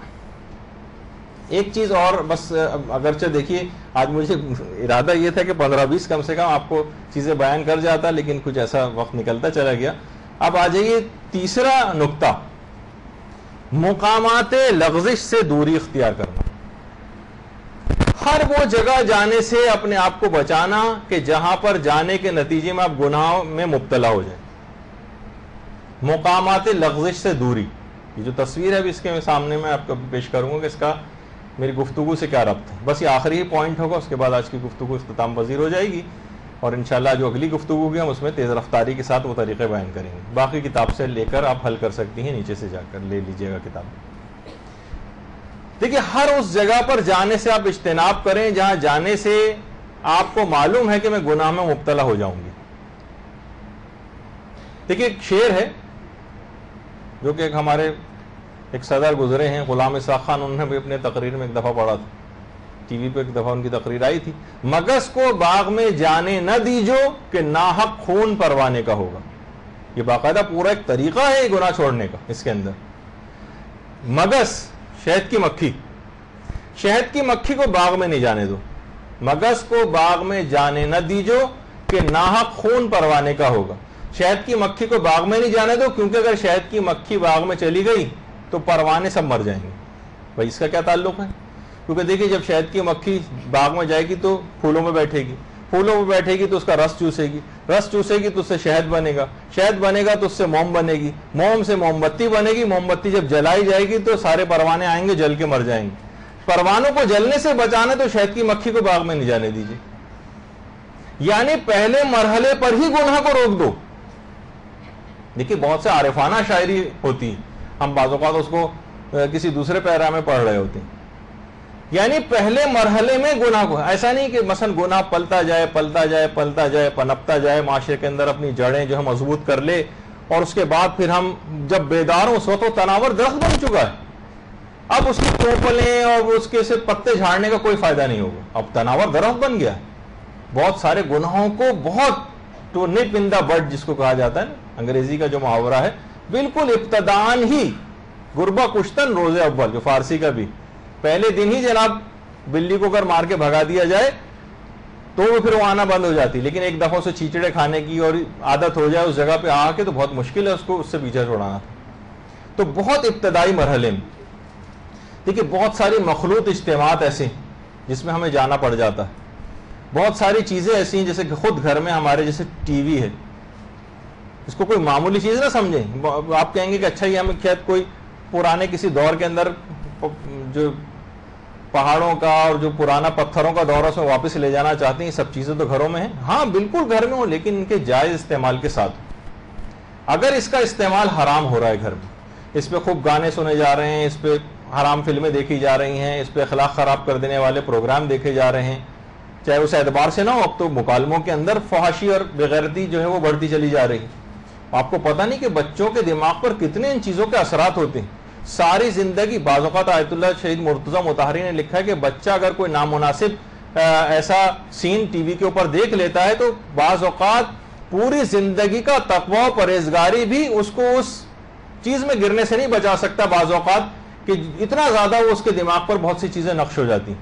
ایک چیز اور بس، اگرچہ دیکھیے آج مجھے ارادہ یہ تھا کہ پندرہ بیس کم سے کم آپ کو چیزیں بیان کر جاتا، لیکن کچھ ایسا وقت نکلتا چلا گیا۔ اب آ جائیے تیسرا نقطہ، مقامات لغزش سے دوری اختیار کرنا، ہر وہ جگہ جانے سے اپنے آپ کو بچانا کہ جہاں پر جانے کے نتیجے میں آپ گناہوں میں مبتلا ہو جائیں۔ مقامات لغزش سے دوری، یہ جو تصویر ہے ابھی اس کے سامنے میں آپ کو پیش کروں گا کہ اس کا میری گفتگو سے کیا ربط ہے، بس یہ آخری ہی پوائنٹ ہوگا، اس کے بعد آج کی گفتگو اختتام پذیر ہو جائے گی، اور انشاءاللہ جو اگلی گفتگو ہوگی ہم اس میں تیز رفتاری کے ساتھ وہ طریقے بیان کریں گے۔ باقی کتاب سے لے کر آپ حل کر سکتی ہیں، نیچے سے جا کر لے لیجئے گا کتاب۔ دیکھیے ہر اس جگہ پر جانے سے آپ اجتناب کریں جہاں جانے سے آپ کو معلوم ہے کہ میں گناہ میں مبتلا ہو جاؤں گی. دیکھیے ایک شعر ہے جو کہ ایک ہمارے ایک صدر گزرے ہیں غلام اسحاق خان، انہوں نے بھی اپنے تقریر میں ایک دفعہ پڑھا تھا، ٹی وی پہ ایک دفعہ ان کی تقریر آئی تھی، مگس کو باغ میں جانے نہ دیجو کہ ناحق خون پروانے کا ہوگا. یہ باقاعدہ پورا ایک طریقہ ہے گناہ چھوڑنے کا. اس کے اندر مگس، شہد کی مکھی، شہد کی مکھی کو باغ میں نہیں جانے دو. مگس کو باغ میں جانے نہ دیجو کہ ناحق خون پروانے کا ہوگا. شہد کی مکھی کو باغ میں نہیں جانے دو، کیونکہ اگر شہد کی مکھی باغ میں چلی گئی تو پروانے سب مر جائیں گے. بھائی اس کا کیا تعلق ہے؟ کیونکہ دیکھیے جب شہد کی مکھی باغ میں جائے گی تو پھولوں میں بیٹھے گی، پھولوں میں بیٹھے گی تو اس کا رس چوسے گی، رس چوسے گی تو اس سے شہد بنے گا، شہد بنے گا تو اس سے موم بنے گی، موم سے موم بتی بنے گی، موم بتی جب جلائی جائے گی تو سارے پروانے آئیں گے، جل کے مر جائیں گے. پروانوں کو جلنے سے بچانا تو شہد کی مکھی کو باغ میں نہیں جانے دیجیے. یعنی پہلے مرحلے پر ہی گناہ کو روک دو. دیکھیے بہت سے عارفانہ شاعری ہوتی ہے، ہم بعض اوقات اس کو کسی دوسرے پیرا میں پڑھ رہے ہوتے ہیں. یعنی پہلے مرحلے میں گناہ کو، ایسا نہیں کہ مثلا گناہ پلتا جائے پلتا جائے پلتا جائے پنپتا جائے، معاشرے کے اندر اپنی جڑیں جو ہے مضبوط کر لے، اور اس کے بعد پھر ہم جب بیدار ہوں اس وقت وہ تناور درخت بن چکا ہے، اب اس کی ٹوپلیں اور اس کے سے پتے جھاڑنے کا کوئی فائدہ نہیں ہوگا، اب تناور درخت بن گیا ہے. بہت سارے گناہوں کو بہت تو نپ ان دا بڈ جس کو کہا جاتا ہے نا، انگریزی کا جو محاورہ ہے، بالکل ابتدان ہی گربہ کشتن روز اول، جو فارسی کا بھی، پہلے دن ہی جناب بلی کو اگر مار کے بھگا دیا جائے تو وہ پھر وہ آنا بند ہو جاتی. لیکن ایک دفعہ سے چیچڑے کھانے کی اور عادت ہو جائے اس جگہ پہ آ کے تو بہت مشکل ہے اس کو اس سے پیچھا چھوڑانا. تو بہت ابتدائی مرحلے میں دیکھیے بہت ساری مخلوط اجتماعات ایسے جس میں ہمیں جانا پڑ جاتا ہے. بہت ساری چیزیں ایسی ہیں جیسے کہ خود گھر میں ہمارے جیسے ٹی وی ہے، اس کو کوئی معمولی چیز نہ سمجھیں. آپ کہیں گے کہ اچھا یہ ہمیں شاید کوئی پرانے کسی دور کے اندر جو پہاڑوں کا اور جو پرانا پتھروں کا دور ہے اس میں واپس لے جانا چاہتے ہیں. سب چیزیں تو گھروں میں ہیں، ہاں بالکل گھر میں ہوں، لیکن ان کے جائز استعمال کے ساتھ. اگر اس کا استعمال حرام ہو رہا ہے گھر میں، اس پہ خوب گانے سنے جا رہے ہیں، اس پہ حرام فلمیں دیکھی جا رہی ہیں، اس پہ اخلاق خراب کر دینے والے پروگرام دیکھے جا رہے ہیں، چاہے اس اعتبار سے نہ ہو، اب تو مکالموں کے اندر فحاشی اور بغیرتی جو ہے وہ بڑھتی چلی جا رہی ہے. آپ کو پتہ نہیں کہ بچوں کے دماغ پر کتنے ان چیزوں کے اثرات ہوتے ہیں. ساری زندگی بعض اوقات آیت اللہ شہید مرتضیٰ مطہری نے لکھا ہے کہ بچہ اگر کوئی نامناسب ایسا سین ٹی وی کے اوپر دیکھ لیتا ہے تو بعض اوقات پوری زندگی کا تقوی و پرہیزگاری بھی اس کو اس چیز میں گرنے سے نہیں بچا سکتا. بعض اوقات کہ اتنا زیادہ وہ اس کے دماغ پر بہت سی چیزیں نقش ہو جاتی.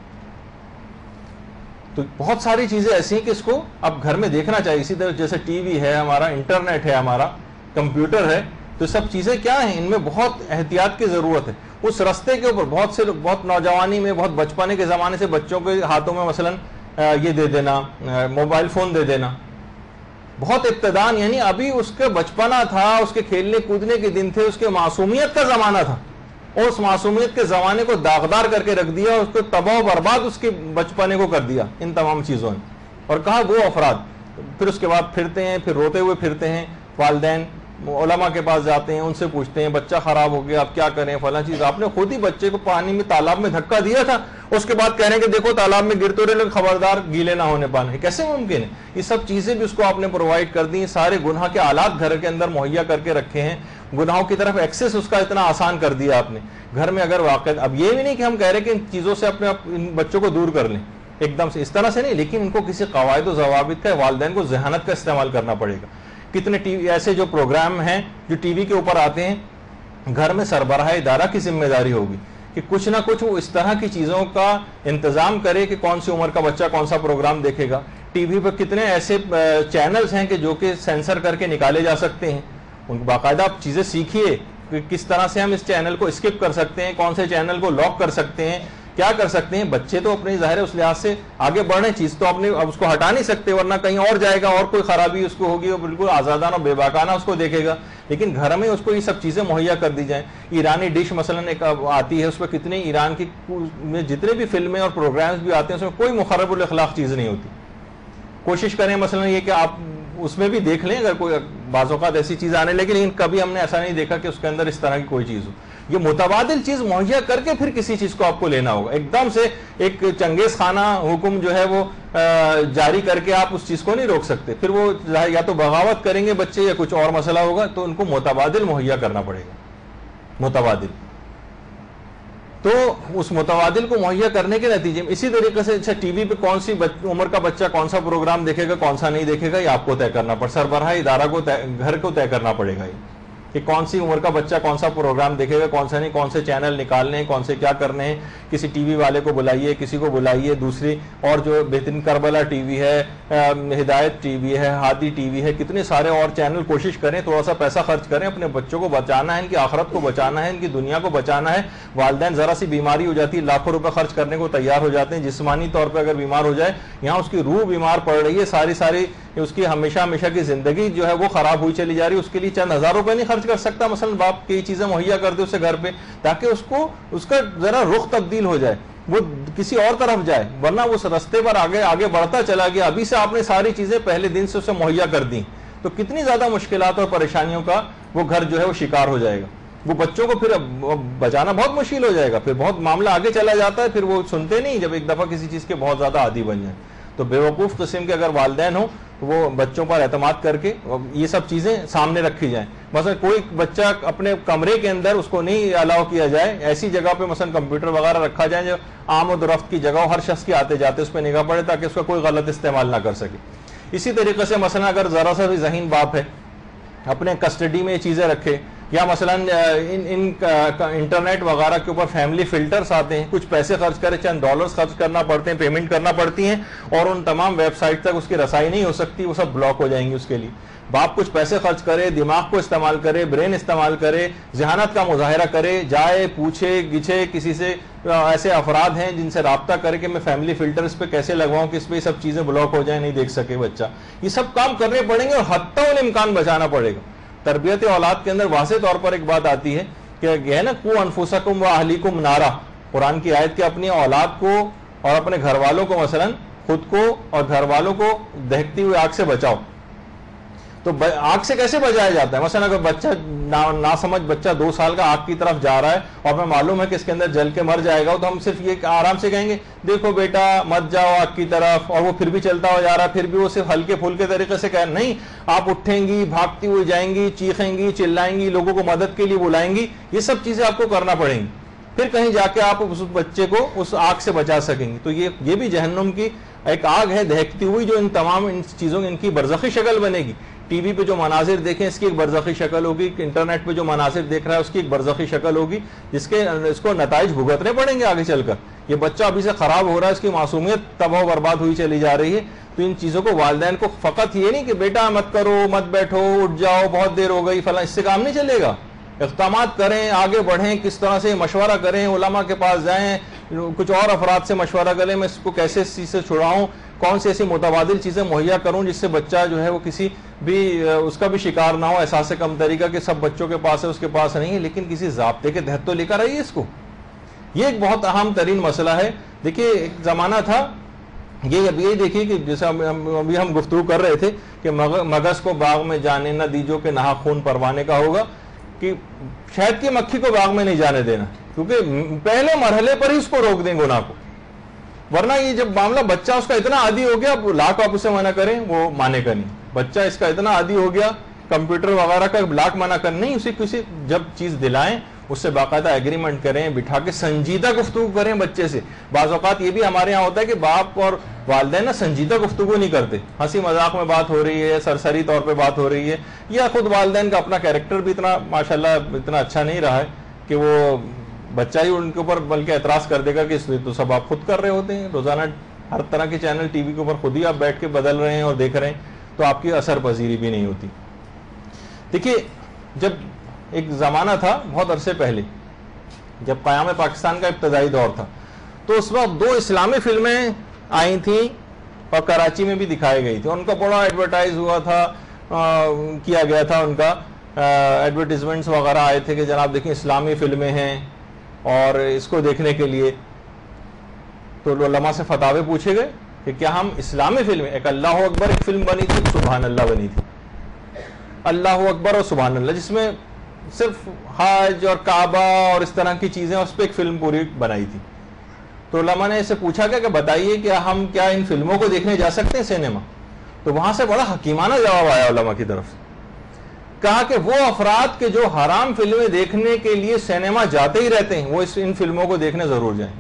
تو بہت ساری چیزیں ایسی ہیں کہ اس کو اب گھر میں دیکھنا چاہیے. اسی طرح جیسے ٹی وی ہے ہمارا، انٹرنیٹ ہے ہمارا، کمپیوٹر ہے، تو سب چیزیں کیا ہیں، ان میں بہت احتیاط کی ضرورت ہے. اس رستے کے اوپر بہت سے لوگ بہت نوجوانی میں، بہت بچپنے کے زمانے سے بچوں کے ہاتھوں میں مثلا یہ دے دینا، موبائل فون دے دینا، بہت ابتدان، یعنی ابھی اس کے بچپنا تھا، اس کے کھیلنے کودنے کے دن تھے، اس کے معصومیت کا زمانہ تھا، اور اس معصومیت کے زمانے کو داغدار کر کے رکھ دیا، اس کو تباہ و برباد اس کے بچپنے کو کر دیا ان تمام چیزوں نے. اور کہا وہ افراد پھر اس کے بعد پھرتے ہیں، پھر روتے ہوئے پھرتے ہیں، والدین علماء کے پاس جاتے ہیں، ان سے پوچھتے ہیں بچہ خراب ہو گیا اب کیا کریں فلاں چیز. آپ نے خود ہی بچے کو پانی میں تالاب میں دھکا دیا تھا، اس کے بعد کہہ رہے ہیں کہ دیکھو تالاب میں گرتے رہے لوگ، خبردار گیلے نہ ہونے پانے. کیسے ممکن ہے؟ یہ سب چیزیں بھی اس کو آپ نے پرووائڈ کر دی. سارے گناہ کے آلات گھر کے اندر مہیا کر کے رکھے ہیں، گناہوں کی طرف ایکسس اس کا اتنا آسان کر دیا آپ نے گھر میں. اگر واقع اب یہ بھی نہیں کہ ہم کہہ رہے کہ ان چیزوں سے اپنے ان بچوں کو دور کر لیں ایک دم سے، اس طرح سے نہیں، لیکن ان کو کسی قواعد و ضوابط کا، والدین کو ذہانت کا استعمال کرنا پڑے گا. کتنے ٹی وی ایسے جو پروگرام ہیں جو ٹی وی کے اوپر آتے ہیں، گھر میں سربراہ ادارہ کی ذمہ داری ہوگی کہ کچھ نہ کچھ وہ اس طرح کی چیزوں کا انتظام کرے کہ کون سی عمر کا بچہ کون سا پروگرام دیکھے گا. ٹی وی پر کتنے ایسے چینلز ہیں کہ جو کہ سینسر کر کے نکالے جا سکتے ہیں. ان کو باقاعدہ آپ چیزیں سیکھیے کہ کس طرح سے ہم اس چینل کو اسکپ کر سکتے ہیں، کون سے چینل کو لاک کر سکتے ہیں، کیا کر سکتے ہیں. بچے تو اپنی ظاہر ہے اس لحاظ سے آگے بڑھ رہے ہیں، چیز تو اپنے اب اس کو ہٹا نہیں سکتے، ورنہ کہیں اور جائے گا اور کوئی خرابی اس کو ہوگی، وہ بالکل آزادانہ اور بے باکانہ اس کو دیکھے گا. لیکن گھر میں اس کو یہ سب چیزیں مہیا کر دی جائیں. ایرانی ڈش مثلا ایک آتی ہے، اس پہ کتنی ایران کی میں جتنے بھی فلمیں اور پروگرامز بھی آتے ہیں اس میں کوئی مخرب الاخلاق چیز نہیں ہوتی. کوشش کریں مثلا یہ کہ آپ اس میں بھی دیکھ لیں اگر کوئی بعض اوقات ایسی چیز آنے لگی، لیکن کبھی ہم نے ایسا نہیں دیکھا کہ اس کے اندر اس طرح کی کوئی چیز ہو. یہ متبادل چیز مہیا کر کے پھر کسی چیز کو آپ کو لینا ہوگا. ایک دم سے ایک چنگیز خانہ حکم جو ہے وہ جاری کر کے آپ اس چیز کو نہیں روک سکتے. پھر وہ یا تو بغاوت کریں گے بچے یا کچھ اور مسئلہ ہوگا, تو ان کو متبادل مہیا کرنا پڑے گا. متبادل تو اس متبادل کو مہیا کرنے کے نتیجے میں اسی طریقے سے اچھا ٹی وی پہ کون سی عمر کا بچہ کون سا پروگرام دیکھے گا کون سا نہیں دیکھے گا یہ آپ کو طے کرنا پڑے, سربراہ ادارہ کو گھر کو طے کرنا پڑے گا یہ کہ کون سی عمر کا بچہ کون سا پروگرام دیکھے گا کون سا نہیں, کون سے چینل نکالنے ہیں, کون سے کیا کرنے ہیں. کسی ٹی وی والے کو بلائیے, کسی کو بلائیے, دوسری اور جو بہترین کربلا ٹی وی ہے, ہدایت ٹی وی ہے, ہادی ٹی وی ہے, کتنے سارے اور چینل. کوشش کریں تھوڑا سا پیسہ خرچ کریں, اپنے بچوں کو بچانا ہے, ان کی آخرت کو بچانا ہے, ان کی دنیا کو بچانا ہے. والدین ذرا سی بیماری ہو جاتی ہے لاکھوں روپے خرچ کرنے کو تیار ہو جاتے ہیں, جسمانی طور پہ اگر بیمار ہو جائے, یہاں اس کی روح بیمار پڑ رہی ہے, ساری ساری اس کی ہمیشہ ہمیشہ کی زندگی جو ہے وہ خراب ہوئی چلی جا رہی ہے, اس کے لیے چند ہزار روپے نہیں خرچ کر سکتا مثلا باپ کی چیزیں مہیا کر دے اسے گھر پہ, تاکہ اس کو اس کا ذرا رخ تبدیل ہو جائے, وہ کسی اور طرف جائے, ورنہ اس رستے پر آگے آگے بڑھتا چلا گیا. ابھی سے آپ نے ساری چیزیں پہلے دن سے اسے مہیا کر دیں تو کتنی زیادہ مشکلات اور پریشانیوں کا وہ گھر جو ہے وہ شکار ہو جائے گا. وہ بچوں کو پھر بچانا بہت مشکل ہو جائے گا, پھر بہت معاملہ آگے چلا جاتا ہے, پھر وہ سنتے نہیں جب ایک دفعہ کسی چیز کے بہت زیادہ عادی بن جائیں. تو بیوقوف قسم کے اگر والدین ہوں وہ بچوں پر اعتماد کر کے یہ سب چیزیں سامنے رکھی جائیں. مثلا کوئی بچہ اپنے کمرے کے اندر اس کو نہیں الاؤ کیا جائے, ایسی جگہ پہ مثلا کمپیوٹر وغیرہ رکھا جائے جو عام و درفت کی جگہ ہو, ہر شخص کے آتے جاتے اس پہ نگاہ پڑے تاکہ اس کا کوئی غلط استعمال نہ کر سکے. اسی طریقے سے مثلا اگر ذرا سا بھی ذہین باپ ہے اپنے کسٹڈی میں یہ چیزیں رکھے, یا مثلا ان ان انٹرنیٹ وغیرہ کے اوپر فیملی فلٹرز آتے ہیں, کچھ پیسے خرچ کرے, چند ڈالرز خرچ کرنا پڑتے ہیں, پیمنٹ کرنا پڑتی ہیں, اور ان تمام ویب سائٹ تک اس کی رسائی نہیں ہو سکتی, وہ سب بلاک ہو جائیں گی. اس کے لیے باپ کچھ پیسے خرچ کرے, دماغ کو استعمال کرے, برین استعمال کرے, ذہانت کا مظاہرہ کرے, جائے پوچھے گچھے کسی سے, ایسے افراد ہیں جن سے رابطہ کرے کہ میں فیملی فلٹر اس پہ کیسے لگواؤں کہ اس پہ یہ سب چیزیں بلاک ہو جائیں, نہیں دیکھ سکے بچہ. یہ سب کام کرنے پڑیں گے اور حتی الامکان بچانا پڑے گا. تربیت اولاد کے اندر واضح طور پر ایک بات آتی ہے کہ یہ ہے نا قو انفسکم و اہلیکم نارا, قرآن کی آیت کہ اپنی اولاد کو اور اپنے گھر والوں کو مثلا خود کو اور گھر والوں کو دہکتی ہوئی آگ سے بچاؤ. تو آگ سے کیسے بچایا جاتا ہے؟ مثلا اگر بچہ نا سمجھ بچہ دو سال کا آگ کی طرف جا رہا ہے اور ہمیں معلوم ہے کہ اس کے اندر جل کے مر جائے گا, تو ہم صرف یہ آرام سے کہیں گے دیکھو بیٹا مت جاؤ آگ کی طرف, اور وہ پھر بھی چلتا ہو جا رہا ہے, پھر بھی وہ صرف ہلکے پھلکے طریقے سے کہیں نہیں, آپ اٹھیں گی, بھاگتی ہوئی جائیں گی, چیخیں گی, چلائیں گی, لوگوں کو مدد کے لیے بلائیں گی. یہ سب چیزیں آپ کو کرنا پڑیں گی, پھر کہیں جا کے آپ اس بچے کو اس آگ سے بچا سکیں گے. تو یہ یہ بھی جہنم کی ایک آگ ہے دہکتی ہوئی, جو ان تمام ان چیزوں ان کی برزخی شکل بنے گی. ٹی وی پہ جو مناظر دیکھیں اس کی ایک برزخی شکل ہوگی, انٹرنیٹ پہ جو مناظر دیکھ رہا ہے اس کی ایک برزخی شکل ہوگی, جس کے اس کو نتائج بھگتنے پڑیں گے آگے چل کر. یہ بچہ ابھی سے خراب ہو رہا ہے, اس کی معصومیت تباہ و برباد ہوئی چلی جا رہی ہے. تو ان چیزوں کو والدین کو فقط یہ نہیں کہ بیٹا مت کرو, مت بیٹھو, اٹھ جاؤ, بہت دیر ہو گئی فلاں, اس سے کام نہیں چلے گا. اقدامات کریں, آگے بڑھیں, کس طرح سے مشورہ کریں, علماء کے پاس جائیں, کچھ اور افراد سے مشورہ کریں, میں اس کو کیسے اس چیز سے چھڑاؤں, کون سی ایسی متبادل چیزیں مہیا کروں جس سے بچہ جو ہے وہ کسی بھی اس کا بھی شکار نہ ہو احساس کم طریقہ کہ سب بچوں کے پاس ہے اس کے پاس نہیں ہے, لیکن کسی ضابطے کے تحت تو لے کر آئیے اس کو. یہ ایک بہت اہم ترین مسئلہ ہے. دیکھیے ایک زمانہ تھا, یہ اب یہی دیکھیے کہ جیسے ابھی ہم گفتگو کر رہے تھے کہ مگس کو باغ میں جانے نہ دیجو کہ نہا خون پروانے کا ہوگا, کہ شہد کی مکھی کو باغ میں نہیں جانے دینا, کیونکہ پہلے مرحلے پر ہی اس کو روک دیں گناہ کو. ورنہ یہ جب معاملہ بچہ اس کا اتنا عادی ہو گیا, لاکھ آپ اسے منع کریں وہ مانے کا نہیں. بچہ اس کا اتنا عادی ہو گیا کمپیوٹر وغیرہ کا, لاکھ منع کر نہیں, اسے کسی جب چیز دلائیں اس سے باقاعدہ ایگریمنٹ کریں, بٹھا کے سنجیدہ گفتگو کریں بچے سے. بعض اوقات یہ بھی ہمارے یہاں ہوتا ہے کہ باپ اور والدین نا سنجیدہ گفتگو نہیں کرتے, ہنسی مذاق میں بات ہو رہی ہے, سرسری طور پہ بات ہو رہی ہے, یا خود والدین کا اپنا کیریکٹر بھی اتنا ماشاءاللہ اتنا اچھا نہیں رہا ہے کہ وہ بچہ ہی ان کے اوپر بلکہ اعتراض کر دے گا کہ اس لیے تو سب آپ خود کر رہے ہوتے ہیں, روزانہ ہر طرح کے چینل ٹی وی کے اوپر خود ہی آپ بیٹھ کے بدل رہے ہیں اور دیکھ رہے ہیں, تو آپ کی اثر پذیری بھی نہیں ہوتی. دیکھیے جب ایک زمانہ تھا بہت عرصے پہلے, جب قیام پاکستان کا ابتدائی دور تھا, تو اس وقت دو اسلامی فلمیں آئی تھیں اور کراچی میں بھی دکھائی گئی تھی, ان کا بڑا ایڈورٹائز ہوا تھا, کیا گیا تھا, ان کا ایڈورٹیزمنٹس وغیرہ آئے تھے کہ جناب دیکھیں اسلامی فلمیں ہیں اور اس کو دیکھنے کے لیے. تو علماء سے فتاوے پوچھے گئے کہ کیا ہم اسلامی فلمیں, ایک اللہ اکبر ایک فلم بنی تھی, سبحان اللہ بنی تھی, اللہ اکبر اور سبحان اللہ, جس میں صرف حج اور کعبہ اور اس طرح کی چیزیں، اس پہ ایک فلم پوری بنائی تھی. تو علماء نے اسے پوچھا کہ بتائیے کہ ہم کیا ان فلموں کو دیکھنے جا سکتے ہیں سینما؟ تو وہاں سے بڑا حکیمانہ جواب آیا علماء کی طرف سے. کہا کہ وہ افراد کے جو حرام فلمیں دیکھنے کے لیے سینما جاتے ہی رہتے ہیں وہ اس ان فلموں کو دیکھنے ضرور جائیں،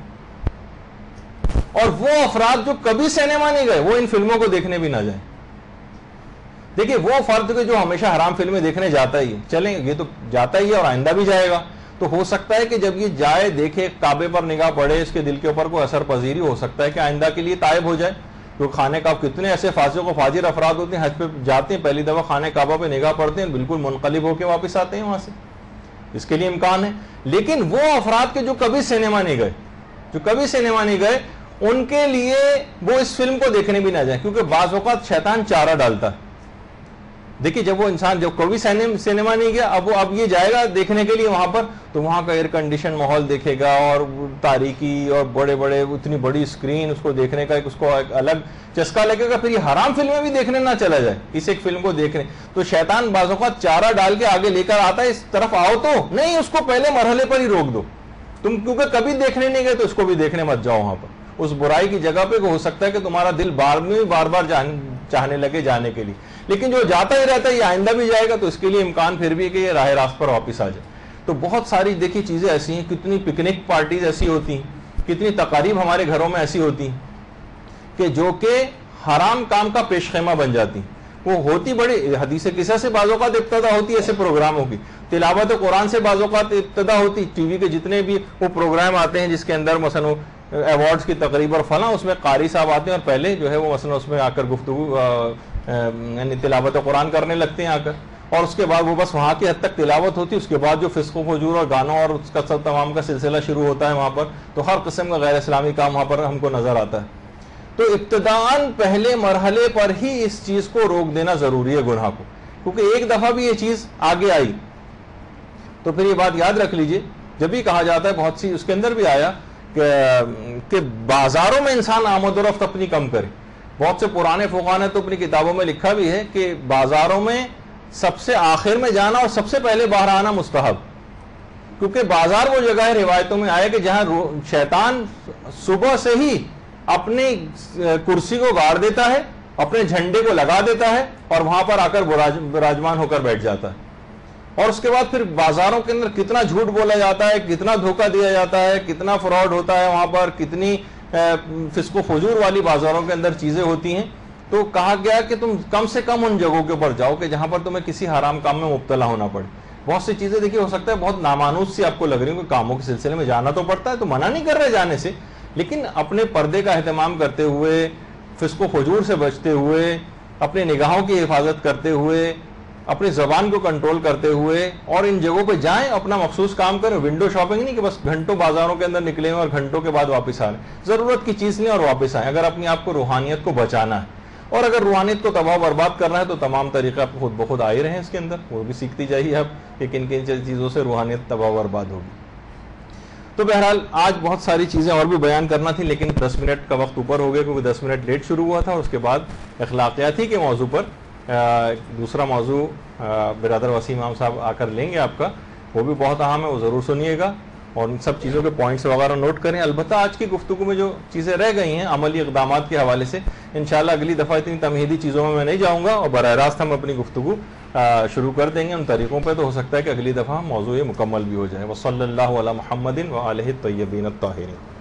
اور وہ افراد جو کبھی سینما نہیں گئے وہ ان فلموں کو دیکھنے بھی نہ جائیں. دیکھیے وہ فرد جو ہمیشہ حرام فلمیں دیکھنے جاتا ہی ہے، چلیں یہ تو جاتا ہی ہے اور آئندہ بھی جائے گا، تو ہو سکتا ہے کہ جب یہ جائے دیکھے کعبے پر نگاہ پڑے اس کے دل کے اوپر کوئی اثر پذیری ہو سکتا ہے کہ آئندہ کے لیے تائب ہو جائے. تو خانہ کعبہ کتنے ایسے فاسق و فاجر افراد ہوتے ہیں، حج پہ جاتے ہیں پہلی دفعہ خانہ کعبہ پہ نگاہ پڑتے ہیں بالکل منقلب ہو کے واپس آتے ہیں وہاں سے، اس کے لیے امکان ہے. لیکن وہ افراد کے جو کبھی سینما نہیں گئے جو کبھی سینما نہیں گئے ان کے لیے وہ اس فلم کو دیکھنے بھی نہ جائیں، کیونکہ بعض اوقات شیطان چارہ ڈالتا ہے. دیکھیے جب وہ انسان جب کبھی سینما نہیں گیا اب وہ اب یہ جائے گا دیکھنے کے لیے وہاں پر، تو وہاں کا ایئر کنڈیشن ماحول دیکھے گا اور تاریکی اور بڑے بڑے اتنی بڑی اسکرین، اس کو دیکھنے کا ایک اس کو ایک الگ چسکا لگے گا. پھر یہ حرام فلمیں بھی دیکھنے نہ چلا جائے اس ایک فلم کو دیکھنے. تو شیطان بعض اوقات چارہ ڈال کے آگے لے کر آتا ہے اس طرف آؤ، تو نہیں اس کو پہلے مرحلے پر ہی روک دو. تم کیونکہ کبھی دیکھنے نہیں گئے تو اس کو بھی دیکھنے مت جاؤ وہاں پر، اس برائی کی جگہ پہ ہو سکتا ہے کہ تمہارا دل بار میں بار بار چاہنے لگے جانے کے لیے. لیکن جو جاتا ہی رہتا ہے یہ آئندہ بھی جائے گا، تو اس کے لیے امکان پھر بھی ہے کہ یہ راہ راست پر واپس آ جائے. تو بہت ساری دیکھیے چیزیں ایسی ہیں، کتنی پکنک پارٹیز ایسی ہوتی ہیں، کتنی تقاریب ہمارے گھروں میں ایسی ہوتی ہیں کہ جو کہ حرام کام کا پیش خیمہ بن جاتی. وہ ہوتی بڑی حدیث قصہ سے بعض اوقات ابتدا ہوتی ایسے پروگراموں کی، تلاوت قرآن سے بعض اوقات ابتدا ہوتی. ٹی وی کے جتنے بھی وہ پروگرام آتے ہیں جس کے اندر مثلا ایوارڈز کی تقریب اور فلاں، اس میں قاری صاحب آتے ہیں اور پہلے جو ہے وہ مثلا اس میں آ کر گفتگو یعنی تلاوت قرآن کرنے لگتے ہیں آ کر، اور اس کے بعد وہ بس وہاں کی حد تک تلاوت ہوتی ہے. اس کے بعد جو فسق و فجور اور گانوں اور اس کا سب تمام کا سلسلہ شروع ہوتا ہے وہاں پر، تو ہر قسم کا غیر اسلامی کام وہاں پر ہم کو نظر آتا ہے. تو ابتداً پہلے مرحلے پر ہی اس چیز کو روک دینا ضروری ہے گناہ کو، کیونکہ ایک دفعہ بھی یہ چیز آگے آئی تو پھر یہ بات یاد رکھ لیجئے. جب بھی کہا جاتا ہے بہت سی اس کے اندر بھی آیا کہ بازاروں میں انسان آمد و رفت اپنی کم کرے. بہت سے پرانے فقہا نے تو اپنی کتابوں میں لکھا بھی ہے کہ بازاروں میں سب سے آخر میں جانا اور سب سے پہلے باہر آنا مستحب، کیونکہ بازار وہ جگہ ہے روایتوں میں آیا کہ جہاں شیطان صبح سے ہی اپنی کرسی کو گاڑ دیتا ہے، اپنے جھنڈے کو لگا دیتا ہے اور وہاں پر آ کر براجمان ہو کر بیٹھ جاتا ہے. اور اس کے بعد پھر بازاروں کے اندر کتنا جھوٹ بولا جاتا ہے، کتنا دھوکہ دیا جاتا ہے، کتنا فراڈ ہوتا ہے وہاں پر، کتنی فسق و فجور والی بازاروں کے اندر چیزیں ہوتی ہیں. تو کہا گیا کہ تم کم سے کم ان جگہوں کے اوپر جاؤ کہ جہاں پر تمہیں کسی حرام کام میں مبتلا ہونا پڑے. بہت سی چیزیں دیکھیے ہو سکتا ہے بہت نامانوس سی آپ کو لگ رہی ہیں کہ کاموں کے سلسلے میں جانا تو پڑتا ہے، تو منع نہیں کر رہے جانے سے، لیکن اپنے پردے کا اہتمام کرتے ہوئے، فسق و فجور سے بچتے ہوئے، اپنے نگاہوں کی حفاظت کرتے ہوئے، اپنی زبان کو کنٹرول کرتے ہوئے، اور ان جگہوں پہ جائیں، اپنا مخصوص کام کریں. ونڈو شاپنگ نہیں کہ بس گھنٹوں بازاروں کے اندر نکلے ہوئے اور گھنٹوں کے بعد واپس آ رہے ہیں. ضرورت کی چیز نہیں اور واپس آئیں. اگر اپنی آپ کو روحانیت کو بچانا ہے اور اگر روحانیت کو تباہ برباد کرنا ہے تو تمام طریقے آپ خود بخود آ ہی رہے ہیں اس کے اندر، وہ بھی سیکھتی جائیے آپ کہ کن کن چیزوں سے روحانیت تباہ برباد ہوگی. تو بہرحال آج بہت ساری چیزیں اور بھی بیان کرنا تھی، لیکن دس منٹ کا وقت اوپر ہو گیا کیونکہ دس منٹ لیٹ شروع ہوا تھا. اور اس کے بعد اخلاقیاتی کے موضوع پر دوسرا موضوع برادر وسیم امام صاحب آ کر لیں گے آپ کا، وہ بھی بہت اہم ہے، وہ ضرور سنیے گا اور ان سب چیزوں کے پوائنٹس وغیرہ نوٹ کریں. البتہ آج کی گفتگو میں جو چیزیں رہ گئی ہیں عملی اقدامات کے حوالے سے، انشاءاللہ اگلی دفعہ اتنی تمہیدی چیزوں میں میں نہیں جاؤں گا اور براہ راست ہم اپنی گفتگو شروع کر دیں گے ان طریقوں پہ. تو ہو سکتا ہے کہ اگلی دفعہ موضوع مکمل بھی ہو جائے. وصلی اللہ علی محمد وآلہ الطیبین الطاہرین.